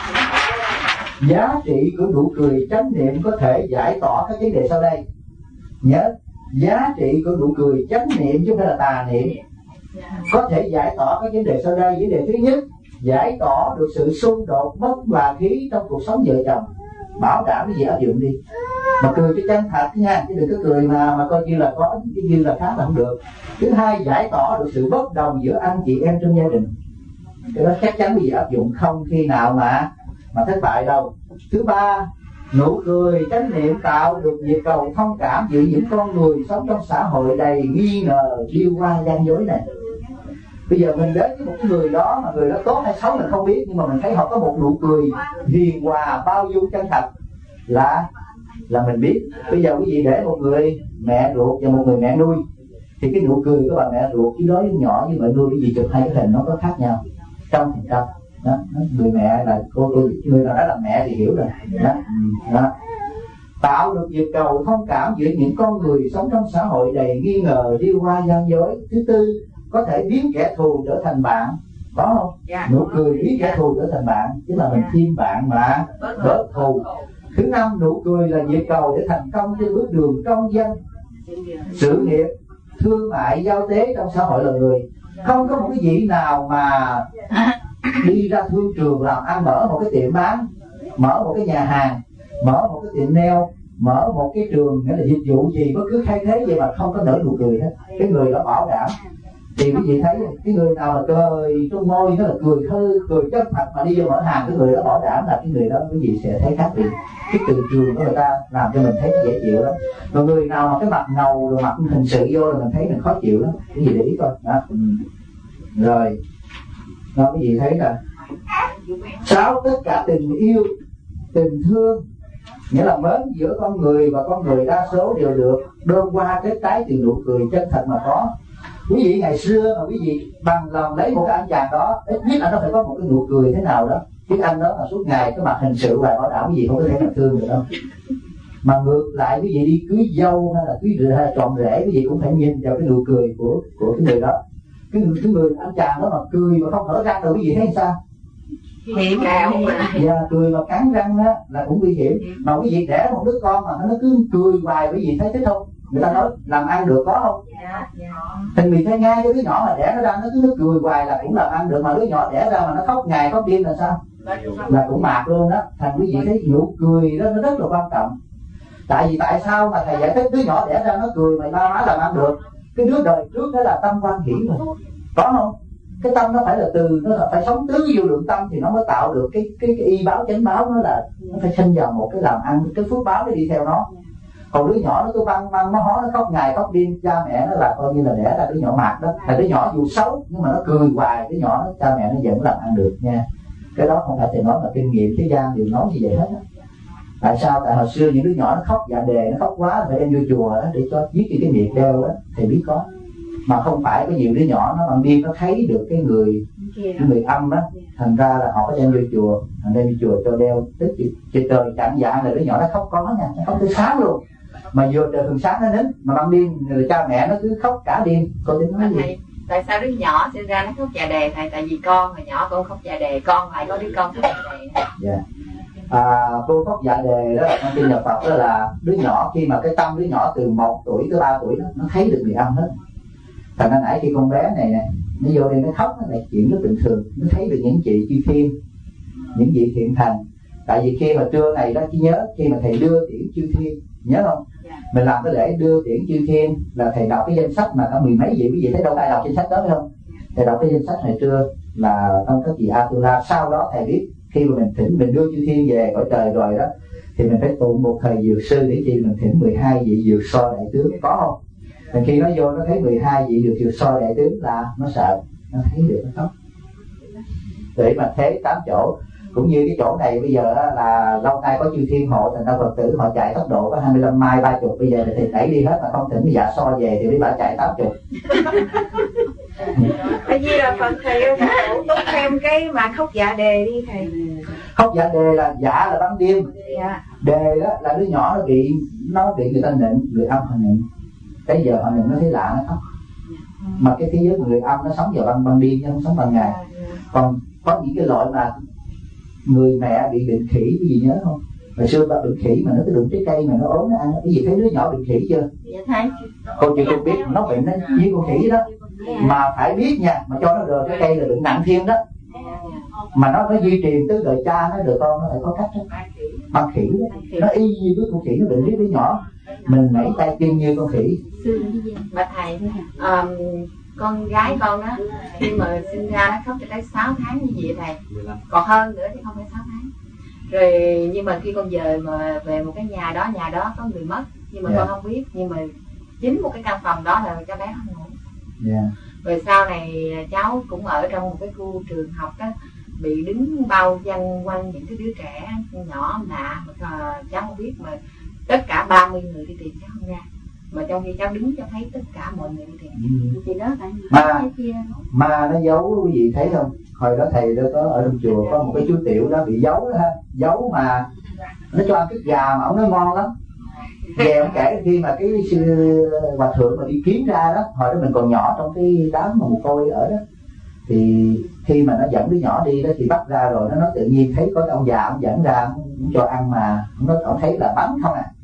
Speaker 2: Giá trị của nụ cười chánh niệm có thể giải tỏa các vấn đề sau đây. Nhớ, giá trị của nụ cười chánh niệm chứ không phải là tà niệm, có thể giải tỏa các vấn đề sau đây. Vấn đề thứ nhất, giải tỏa được sự xung đột mất hòa khí trong cuộc sống vợ chồng. Bảo đảm cái gì áp dụng đi, mà cười cho chân thật nha, chứ đừng có cười mà mà coi như là có cái như là khác là không được. Thứ hai, giải tỏa được sự bất đồng giữa anh chị em trong gia đình. Cái đó chắc chắn bây giờ áp dụng, không khi nào mà mà thất bại đâu. Thứ ba, nụ cười chánh niệm tạo được nhịp cầu thông cảm giữa những con người sống trong xã hội đầy nghi ngờ, điêu hoa gian dối này. Bây giờ mình đến với một người đó mà người đó tốt hay xấu mình không biết, nhưng mà mình thấy họ có một nụ cười hiền hòa, bao dung, chân thật là là mình biết. Bây giờ quý vị để một người mẹ ruột và một người mẹ nuôi, thì cái nụ cười của bà mẹ ruột với đối nhỏ như mẹ nuôi, cái gì chụp hai cái hình nó có khác nhau trăm phần trăm. Đó, người mẹ là cô tôi, người nào đã là mẹ thì hiểu rồi. Đó, đó. Tạo được nhịp cầu thông cảm giữa những con người sống trong xã hội đầy nghi ngờ, điêu hoa gian dối. Thứ tư, có thể biến kẻ thù trở thành bạn, có không?
Speaker 4: Dạ.
Speaker 2: Nụ cười biến kẻ thù trở thành bạn, tức là mình thêm bạn mà bớt thù. Thứ năm, nụ cười là nhịp cầu để thành công trên bước đường công danh, sự nghiệp. thương mại giao tế trong xã hội là người. Không có một cái vị nào mà đi ra thương trường làm ăn, mở một cái tiệm bán, mở một cái nhà hàng, mở một cái tiệm nail, mở một cái trường, nghĩa là dịch vụ gì bất cứ thay thế gì mà không có nở nụ cười hết. Cái người đó bảo đảm. Thì quý vị thấy cái người nào mà cười trong môi nó là cười khơi, cười chất thật mà đi vô mở hàng, cái người đó bảo đảm là cái người đó quý vị sẽ thấy khác biệt. Cái từ trường của người ta làm cho mình thấy dễ chịu lắm. Còn người nào mà cái mặt ngầu rồi mặt hình sự vô là mình thấy mình khó chịu lắm. Cái gì để ý coi đó. Ừ. Rồi đó, quý vị thấy là sáu, tất cả tình yêu, tình thương, nghĩa là mến giữa con người và con người đa số đều được đơm qua kết trái từ nụ cười chân thật mà có. Quý vị ngày xưa mà quý vị bằng lòng lấy một cái anh chàng đó, ít nhất là nó phải có một cái nụ cười thế nào đó. Cái anh đó mà suốt ngày cái mặt hình sự và bảo đảm quý vị không có thể là thương được đâu. Mà ngược lại quý vị đi cưới dâu hay là cưới rể hay là trọn rể, quý vị cũng phải nhìn vào cái nụ cười của của cái người đó. Cái người, cái người anh chàng đó mà cười mà không hở răng rồi quý vị thấy sao?
Speaker 4: Hiểm nào mà.
Speaker 2: Dạ, cười mà cắn răng á là cũng nguy hiểm. Mà quý vị đẻ một đứa con mà nó cứ cười hoài, quý vị thấy thích không? Người ta nói làm ăn được có không?
Speaker 4: Dạ, dạ.
Speaker 2: Thì mình thấy ngay cái đứa nhỏ mà đẻ nó ra nó cứ nó cười hoài là cũng làm ăn được, mà đứa nhỏ đẻ ra mà nó khóc ngày khóc đêm là sao? Là cũng mạt luôn đó. Thành quý vị thấy nụ cười đó nó rất là quan trọng. Tại vì tại sao mà thầy giải thích đứa nhỏ đẻ ra nó cười mà ba má làm ăn được? Cái đứa đời trước đó là tâm quan hiển rồi, có không? Cái tâm nó phải là từ, nó là phải sống tứ vô lượng tâm thì nó mới tạo được cái cái, cái y báo chánh báo, nó là nó phải sinh vào một cái làm ăn, cái phước báo nó đi theo nó. Còn đứa nhỏ nó cứ băng băng nó hó, nó khóc ngày khóc đêm, cha mẹ nó là coi như là đẻ ra đứa nhỏ mạt đó. Là đứa nhỏ dù xấu nhưng mà nó cười hoài, đứa nhỏ nó cha mẹ nó vẫn làm ăn được nha. Cái đó không phải thầy nói là kinh nghiệm thế gian đều nói như vậy hết á. Tại sao? Tại hồi xưa những đứa nhỏ nó khóc dạ đề, nó khóc quá phải đem vô chùa đó để cho giết cái cái miệng đeo đó, thầy biết có. Mà không phải có nhiều đứa nhỏ nó bằng đêm nó thấy được cái người cái người âm đó, thành ra là họ có đem vô chùa, thành đem vô chùa cho đeo. Tức trời trời chẳng dạ là đứa nhỏ nó khóc có nha, nó khóc tới sáng luôn. Mà vừa trời thường sáng nó nín, mà ban đêm người cha mẹ nó cứ khóc cả đêm. Cô tính nói gì?
Speaker 5: Tại sao đứa nhỏ sinh ra nó khóc dạ đề thầy? Tại vì con hồi nhỏ con khóc dạ đề, con lại có đứa con khóc dạ đề.
Speaker 2: Dạ. À, cô khóc dạ đề đó là trong kinh nhà Phật, đó là đứa nhỏ khi mà cái tâm đứa nhỏ từ một tuổi tới ba tuổi đó, nó thấy được người âm hết. Thành ra nãy khi con bé này nè, nó vô đây nó khóc, nó là chuyện rất bình thường. Nó thấy được những chị chư thiên, những vị thiện thành. Tại vì khi mà trưa này đó, chỉ nhớ khi mà thầy đưa tiễn chư thiên, nhớ không? Mình làm cái lễ đưa tiễn chư thiên là thầy đọc cái danh sách mà có mười mấy vị, quý vị thấy đâu có ai đọc danh sách đó phải không? Thầy đọc cái danh sách hồi trưa là trong các vị Atula. Sau đó thầy biết khi mà mình thỉnh, mình đưa chư thiên về cõi trời rồi đó, thì mình phải tụng một thời dược sư để chi mình thỉnh mười hai vị dược so đại tướng, có không? Thì khi nó vô nó thấy mười hai vị được dược so đại tướng là nó sợ, nó thấy được nó khóc. Để mà thế tám chỗ. Cũng như cái chỗ này bây giờ là lâu nay có chư thiên hộ, thành ra Phật tử họ chạy tốc độ có hai mươi lăm mai ba mươi, bây giờ thì đẩy đi hết mà không thỉnh dạ so về thì mới bà chạy tám mươi.
Speaker 4: Tại vì là Phật thầy ơi, bổ túc thêm cái mà khóc dạ đề đi thầy.
Speaker 2: Khóc dạ đề là dạ là ban đêm,
Speaker 4: Dạ.
Speaker 2: đề đó là đứa nhỏ nó bị nó bị người ta nịnh, người âm họ nịnh. Cái giờ họ nịnh nó thấy lạ nó khóc. Mà cái thế giới của người âm nó sống vào ban ban đêm chứ không sống ban ngày. Còn có những cái loại mà người mẹ bị bệnh khỉ, cái gì nhớ không? Hồi xưa ba bệnh khỉ mà nó cái đụng trái cây mà nó ốm nó ăn, cái gì thấy đứa nhỏ bệnh khỉ chưa?
Speaker 5: Dạ thấy.
Speaker 2: Cô chị không biết nó bệnh nó với con khỉ đó, mà phải biết nha, mà cho nó rờ trái cây là bệnh nặng thêm đó. Mà nó phải duy trì tới đời cha nó được con, nó phải có cách đó. Băng khỉ đó, nó y như với con khỉ, nó bệnh với đứa nhỏ mình nảy tay tiêm như con khỉ.
Speaker 5: Bà thầy, um, con gái con đó khi mà sinh ra nó khóc cho tới sáu tháng như vậy thầy, còn hơn nữa chứ không phải sáu tháng. Rồi nhưng mà khi con về mà về một cái nhà đó, nhà đó có người mất nhưng mà yeah. con không biết, nhưng mà chính một cái căn phòng đó là cháu bé không ngủ.
Speaker 2: Yeah.
Speaker 5: Rồi sau này cháu cũng ở trong một cái khu trường học đó, bị đứng bao vây quanh những cái đứa trẻ nhỏ lạ mà cháu không biết, mà tất cả ba mươi người đi tìm cháu không ra, mà trong khi cháu đứng cháu thấy tất cả mọi người đi tìm ừ. Thì đó tại
Speaker 2: mà mà nó giấu, quý vị thấy không? Hồi đó thầy đó có ở trong chùa có một cái chú tiểu đó bị giấu đó ha, giấu mà nó cho ăn cái gà mà ông nói ngon lắm. Về ông kể khi mà cái sư hòa thượng mà đi kiếm ra đó, hồi đó mình còn nhỏ trong cái đám mà mồ côi ở đó, thì khi mà nó dẫn đứa nhỏ đi đó thì bắt ra rồi nó nói tự nhiên thấy có cái ông già ông dẫn ra ông cho ăn mà ông nói ông thấy là bắn không à,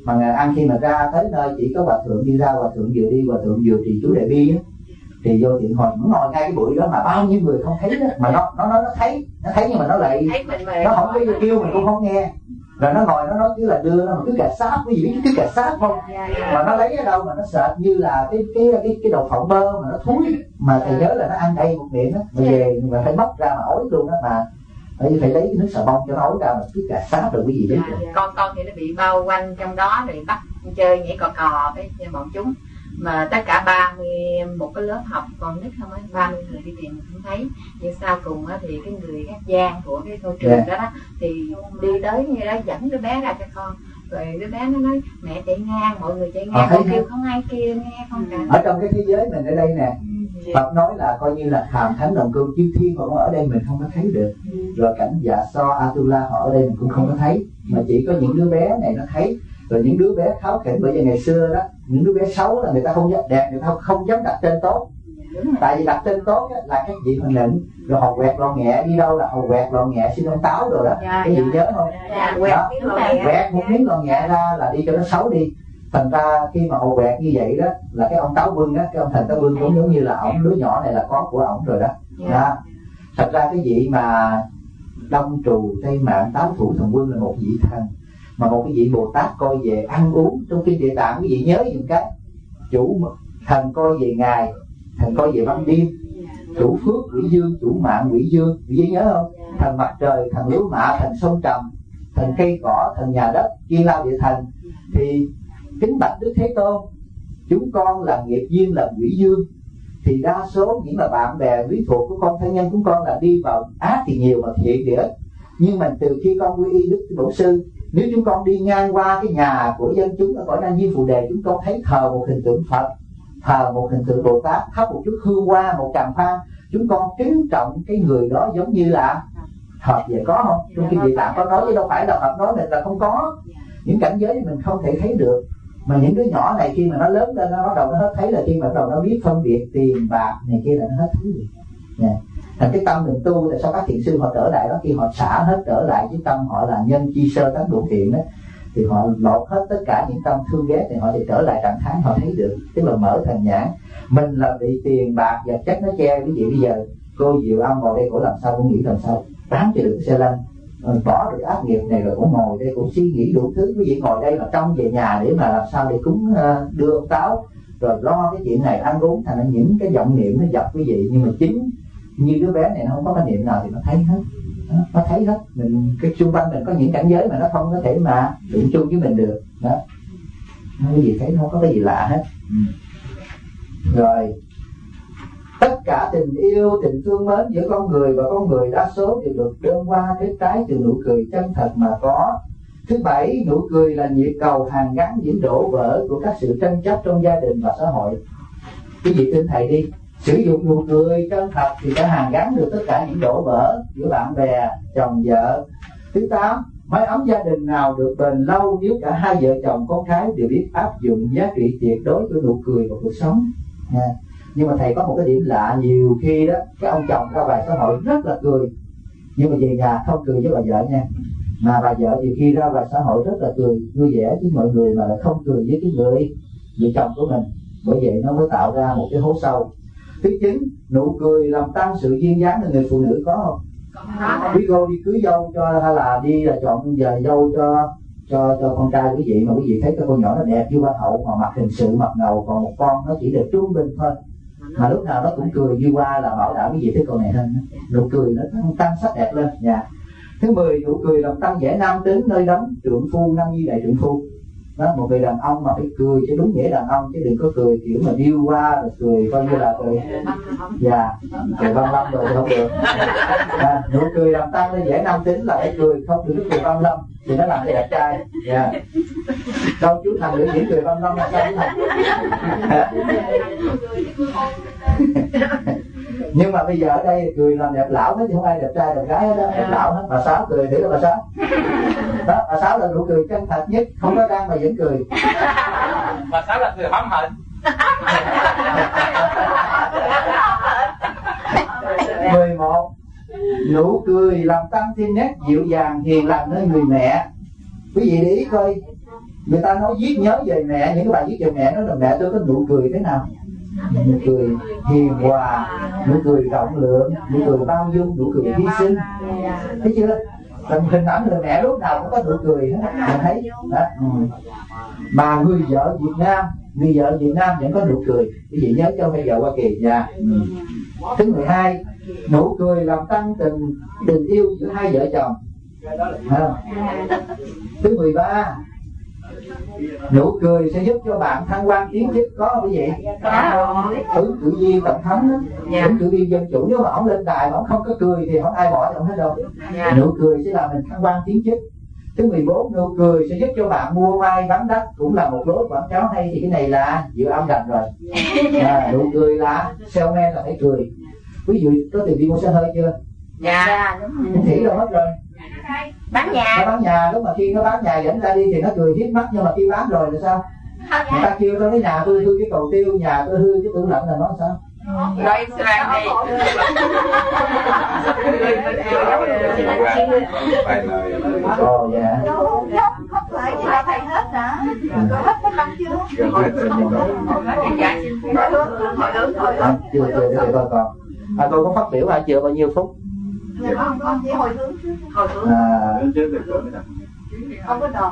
Speaker 2: mà ngày ăn khi mà ra tới nơi chỉ có hòa thượng đi ra, hòa thượng vừa đi hòa thượng vừa trì chú Đại Bi á, thì vô thiện hồi nó ngồi ngay cái bụi đó mà bao nhiêu người không thấy đó, mà nó nó nó, nó thấy nó thấy nhưng mà nó lại nó không có kêu mình cũng không nghe, rồi nó ngồi nó nói cứ là đưa nó mà cứ gạt sáp, quý vị biết cứ gạt sáp không, mà nó lấy ở đâu mà nó sợ như là cái cái cái cái đầu phộng bơ mà nó thúi, mà thầy nhớ là nó ăn đầy một miệng á, mà về mà phải bóc ra mà ối luôn đó, mà phải lấy cái nước xà bông cho nó ối ra mà cứ gạt sáp rồi quý vị biết.
Speaker 5: Con con thì nó bị bao quanh trong đó rồi bắt chơi nhảy cò cò với bọn chúng, mà tất cả ba mươi một cái lớp học còn nít không á, ba mươi người đi tìm không thấy, nhưng sau cùng á thì cái người gác gian của cái ngôi trường yeah. đó, đó thì đi tới như đó dẫn đứa bé ra cho con, rồi đứa bé nó nói mẹ chạy ngang, mọi người chạy ngang, con kêu không ai kia nghe không cả.
Speaker 2: Ở trong cái thế giới mình ở đây nè, ừ. Phật nói là coi như là hàm thánh đồng cương chư thiên mà ở đây mình không có thấy được, ừ. Rồi cảnh dạ so Atula họ ở đây mình cũng không có thấy, mà chỉ có những đứa bé này nó thấy. Rồi những đứa bé kháu khỉnh, bởi vì ngày xưa đó những đứa bé xấu là người ta không dám đẹp, người ta không dám đặt tên tốt, tại vì đặt tên tốt là các vị phần nịnh, rồi hột quẹt lon nhẹ, đi đâu là hột quẹt lon nhẹ xin ông táo rồi đó, dạ, cái gì dạ. Nhớ không? Dạ, đó, quẹt một miếng lon nhẹ ra là đi cho nó xấu đi, thành ra khi mà hột quẹt như vậy đó là cái ông táo vương đó, cái ông thần táo vương cũng giống như là ổng, đứa nhỏ này là có của ổng rồi đó. Đó, thật ra cái vị mà Đông Trù Tây Mạng Táo Thủ Thần Quân là một vị thần, mà một cái vị Bồ Tát coi về ăn uống trong kinh Địa Tạng, quý vị nhớ những cái chủ thần coi về ngày, thần coi về ban đêm, chủ phước quỷ dương, chủ mạng quỷ dương, quý vị nhớ không? Thần mặt trời, thần lúa mạ, thần sông trầm, thần cây cỏ, thần nhà đất, Kiên Lao Địa Thần. Thì kính bạch Đức Thế Tôn, chúng con là nghiệp duyên là quỷ dương, thì đa số những là bạn bè quý thuộc của con, thân nhân của con là đi vào ác thì nhiều mà thiện thì ít. Nhưng mà từ khi con quy y Đức Bổn Sư, nếu chúng con đi ngang qua cái nhà của dân chúng ở cõi Nam Diêm Phù Đề, chúng con thấy thờ một hình tượng Phật, thờ một hình tượng Bồ Tát, thắp một chút hương hoa, một tràng phan, chúng con kính trọng cái người đó giống như là Phật vậy, có không? Trong kinh Địa Tạng có nói, chứ đâu phải là Phật nói mình là không có. Những cảnh giới mình không thể thấy được, mà những đứa nhỏ này khi mà nó lớn lên nó bắt đầu nó hết thấy, là khi mà bắt đầu nó biết phân biệt tiền bạc này kia là nó hết thấy được. Yeah. Thành cái tâm mình tu, tại sao các thiện sư họ trở lại đó, khi họ xả hết trở lại với tâm họ là nhân chi sơ tánh độ thiện đó, thì họ lột hết tất cả những tâm thương ghét, thì họ sẽ trở lại trạng thái họ thấy được, tức là mở thành nhãn. Mình là bị tiền bạc vật chất nó che. Quý vị bây giờ cô Diệu Âm ngồi đây cổ làm sao, cũng nghĩ làm sao bán cho được xe lăn, bỏ được ác nghiệp này, rồi cũng ngồi đây cũng suy nghĩ đủ thứ. Quý vị ngồi đây mà trong về nhà để mà làm sao để cúng đưa ông táo, rồi lo cái chuyện này ăn uống, thành ra những cái vọng niệm nó dập quý vị. Nhưng mà chính như đứa bé này nó không có cái niệm nào thì nó thấy hết, nó thấy hết. Mình cái xung quanh mình có những cảnh giới mà nó không có thể mà đụng chung với mình được đó. Quý vị thấy nó không có cái gì lạ hết. Ừ. Rồi tất cả tình yêu, tình thương mến giữa con người và con người đa số đều được đơn hoa kết trái từ nụ cười chân thật mà có. Thứ bảy, nụ cười là nhịp cầu hàn gắn những đổ vỡ của các sự tranh chấp trong gia đình và xã hội. Quý vị tin thầy đi, sử dụng nụ cười chân thật thì sẽ hàn gắn được tất cả những đổ vỡ giữa bạn bè, chồng vợ. Thứ tám, mái ấm gia đình nào được bền lâu nếu cả hai vợ chồng con cái đều biết áp dụng giá trị tuyệt đối của nụ cười vào cuộc sống. Nha. Nhưng mà thầy có một cái điểm lạ, nhiều khi đó cái ông chồng ra ngoài xã hội rất là cười, nhưng mà về nhà không cười với bà vợ nha. Mà bà vợ nhiều khi ra ngoài xã hội rất là cười vui vẻ với mọi người, mà lại không cười với cái người vợ chồng của mình. Bởi vậy nó mới tạo ra một cái hố sâu. Thứ chín, nụ cười làm tăng sự duyên dáng. Là người phụ nữ có không? Có. Quý cô đi cưới dâu cho, hay là đi là chọn giờ dâu cho cho cho con trai quý vị, mà quý vị thấy cái con nhỏ nó đẹp như hoa hậu, mà mặt hình sự mặt ngầu, còn một con nó chỉ được trung bình thôi, mà lúc nào nó cũng cười như hoa, là bảo đảm quý vị thấy con này hơn. Nụ cười nó tăng, tăng sắc đẹp lên. Dạ. Thứ mười, nụ cười làm tăng vẻ nam tính nơi đấng trượng phu, nam nhi đại trượng phu. Đó, một người đàn ông mà phải cười chứ đúng nghĩa đàn ông, chứ đừng có cười kiểu mà điêu hoa rồi cười coi như là cười dạ cười văn lâm rồi thì không được. À, nụ cười làm tăng lên vẻ nam tính là phải cười, không được cười văn lâm thì nó làm cho đẹp trai. Dạ. Đâu chú Thành biểu diễn cười văn lâm là sao chú Thành? Nhưng mà bây giờ ở đây cười làm đẹp lão hết, chứ không ai đẹp trai đẹp gái hết đó, đẹp lão hết. Bà Sáu cười thử là bà Sáu đó, bà Sáu là nụ cười chân thật nhất, không có đang mà vẫn cười.
Speaker 3: Bà Sáu là cười hóm hỉnh.
Speaker 2: Mười một, nụ cười làm tăng thêm nét dịu dàng hiền lành nơi người mẹ. Quý vị để ý coi, Người ta nói viết nhớ về mẹ, những cái bài viết về mẹ nói là mẹ tôi có nụ cười thế nào, nụ cười hiền hòa, nụ cười rộng lượng, nụ cười bao dung, nụ cười hy sinh. Thấy chưa? Còn hình ảnh người mẹ lúc nào cũng có nụ cười hết, mình thấy đó. Ừ. Mà người vợ Việt Nam, người vợ Việt Nam vẫn có nụ cười. Quý vị nhớ cho hay vợ Hoa Kỳ nha. Ừ. Thứ mười hai, nụ cười làm tăng tình tình yêu giữa hai vợ chồng. À. Thứ mười ba, nụ cười sẽ giúp cho bạn thăng quan tiến chức, có không quý vị? Có. Ứng cử viên tổng thống đó, dạ. Ứng cử viên dân chủ, nếu mà ông lên đài mà ông không có cười thì không ai bỏ ông hết đâu. Dạ. Nụ cười sẽ làm mình thăng quan tiến chức. Thứ mười bốn, nụ cười sẽ giúp cho bạn mua mai bán đắt, cũng là một lối quảng cáo hay. Thì cái này là dự âm đành rồi. À, nụ cười là salesman là phải cười. Ví dụ có tiền đi mua xe hơi chưa?
Speaker 5: Dạ.
Speaker 2: Đúng. Thủy đâu hết rồi.
Speaker 5: Bán nhà.
Speaker 2: Nó bán nhà, lúc mà khi nó bán nhà dẫn ra đi thì nó cười hiếp mắt, nhưng mà khi bán rồi là sao? Người ta kêu tôi cái nhà tôi hư cái cầu tiêu, nhà tôi hư cái tủ lạnh là nó sao?
Speaker 5: Rồi Instagram đi.
Speaker 2: Ồ dạ.
Speaker 4: Khóc lại thì là thầy hết hả? Có hết cái tâm chưa?
Speaker 2: Chưa chưa để coi còn. À, tôi có phát biểu hả? Chưa bao nhiêu phút?
Speaker 4: Dạ không, con chỉ hồi hướng chứ. Hồi hướng.
Speaker 2: À,
Speaker 4: không có đòn.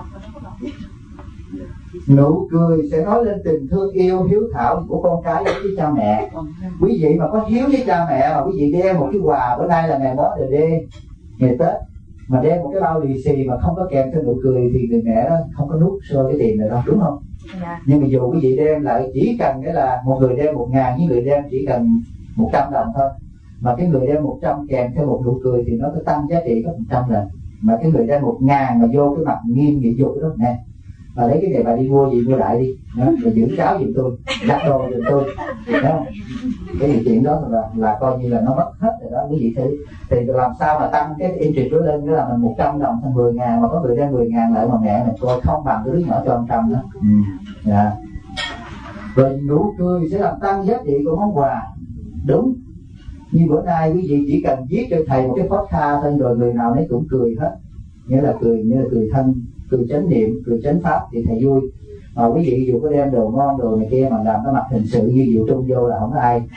Speaker 2: nụ cười sẽ nói lên tình thương yêu hiếu thảo của con cái với cha mẹ. Quý vị mà có hiếu với cha mẹ mà quý vị đem một cái quà, bữa nay là ngày Mother's Day, ngày Tết, mà đem một cái bao lì xì mà không có kèm theo nụ cười thì người mẹ đó không có nuốt xôi cái tiền này đâu, đúng không? Dạ. Nhưng mà dù quý vị đem lại chỉ cần cái là một người đem một ngàn, những người đem chỉ cần một trăm đồng thôi, mà cái người đem một trăm kèm theo một nụ cười thì nó sẽ tăng giá trị gấp một trăm lần. Mà cái người đem một ngàn mà vô cái mặt nghiêm nghị dục đó nè, và lấy cái này bà đi mua gì mua đại đi, rồi giữ cháo giùm tôi, giặt đồ giùm tôi, đó. Cái điều kiện đó là, là coi như là nó mất hết rồi đó quý vị. Thì, thì làm sao mà tăng cái interest đó lên, đó là mình một trăm đồng thành mười ngàn, mà có người đem mười ngàn lại mà mẹ mình coi không bằng cái đứa nhỏ cho một trăm đó. Ừ. Dạ. Rồi nụ cười sẽ làm tăng giá trị của món quà, đúng. Như bữa nay quý vị chỉ cần viết cho thầy một cái postcard thôi, rồi người nào nấy cũng cười hết, nghĩa là cười, nghĩa là cười thân, cười chánh niệm, cười chánh pháp thì thầy vui. Mà quý vị dù có đem đồ ngon đồ này kia mà làm cái mặt hình sự như Diệu Trung vô là không có ai.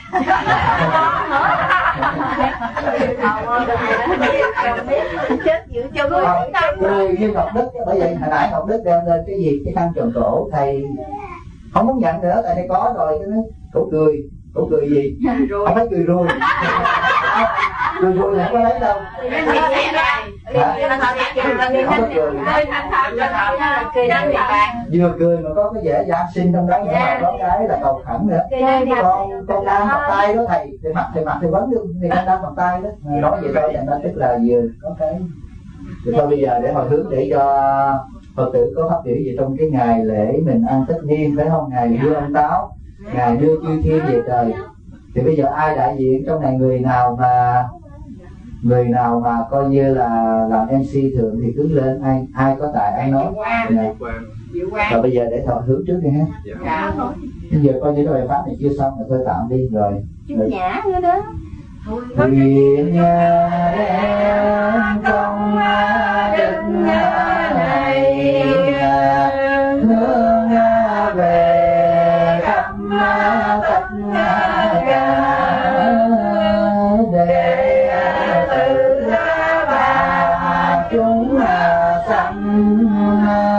Speaker 2: Cười như Ngọc Đức, bởi vậy hồi nãy Ngọc Đức đem lên cái gì, cái khăn tròn cổ, thầy không muốn nhận nữa tại đây có rồi. Cái nói cổ cười, cổ cười gì? Không phải cười ruồi. Cười ruồi là không có lấy đâu. Vừa cười mà có cái vẻ gian sinh trong đó, mà có cái là cầu khẩn nữa. Con con đang bằng tay đó thầy, thì mặt thì mặt thì vẫn được, thì con đang bằng tay đó. Nói vậy thôi, nhận ra tức là vừa có cái. Thì thôi bây giờ để hồi hướng để cho Phật tử có phát biểu gì trong cái ngày lễ mình ăn tất niên, phải không? Ngày đưa ông Táo, ngày đưa chư thiên về trời. Thì bây giờ ai đại diện trong này, người nào mà người nào mà coi như là làm em xê thường thì cứ lên, ai ai có tài ai nói. Dạ. Rồi bây giờ để thọ hướng trước đi ha. Dạ. Bây giờ coi như cái bài pháp này chưa xong rồi thôi tạm đi rồi.
Speaker 4: Chú Nhã nữa đó.
Speaker 2: Nguyện đem công đức này hướng về khắp tất cả để tự ba chúng sanh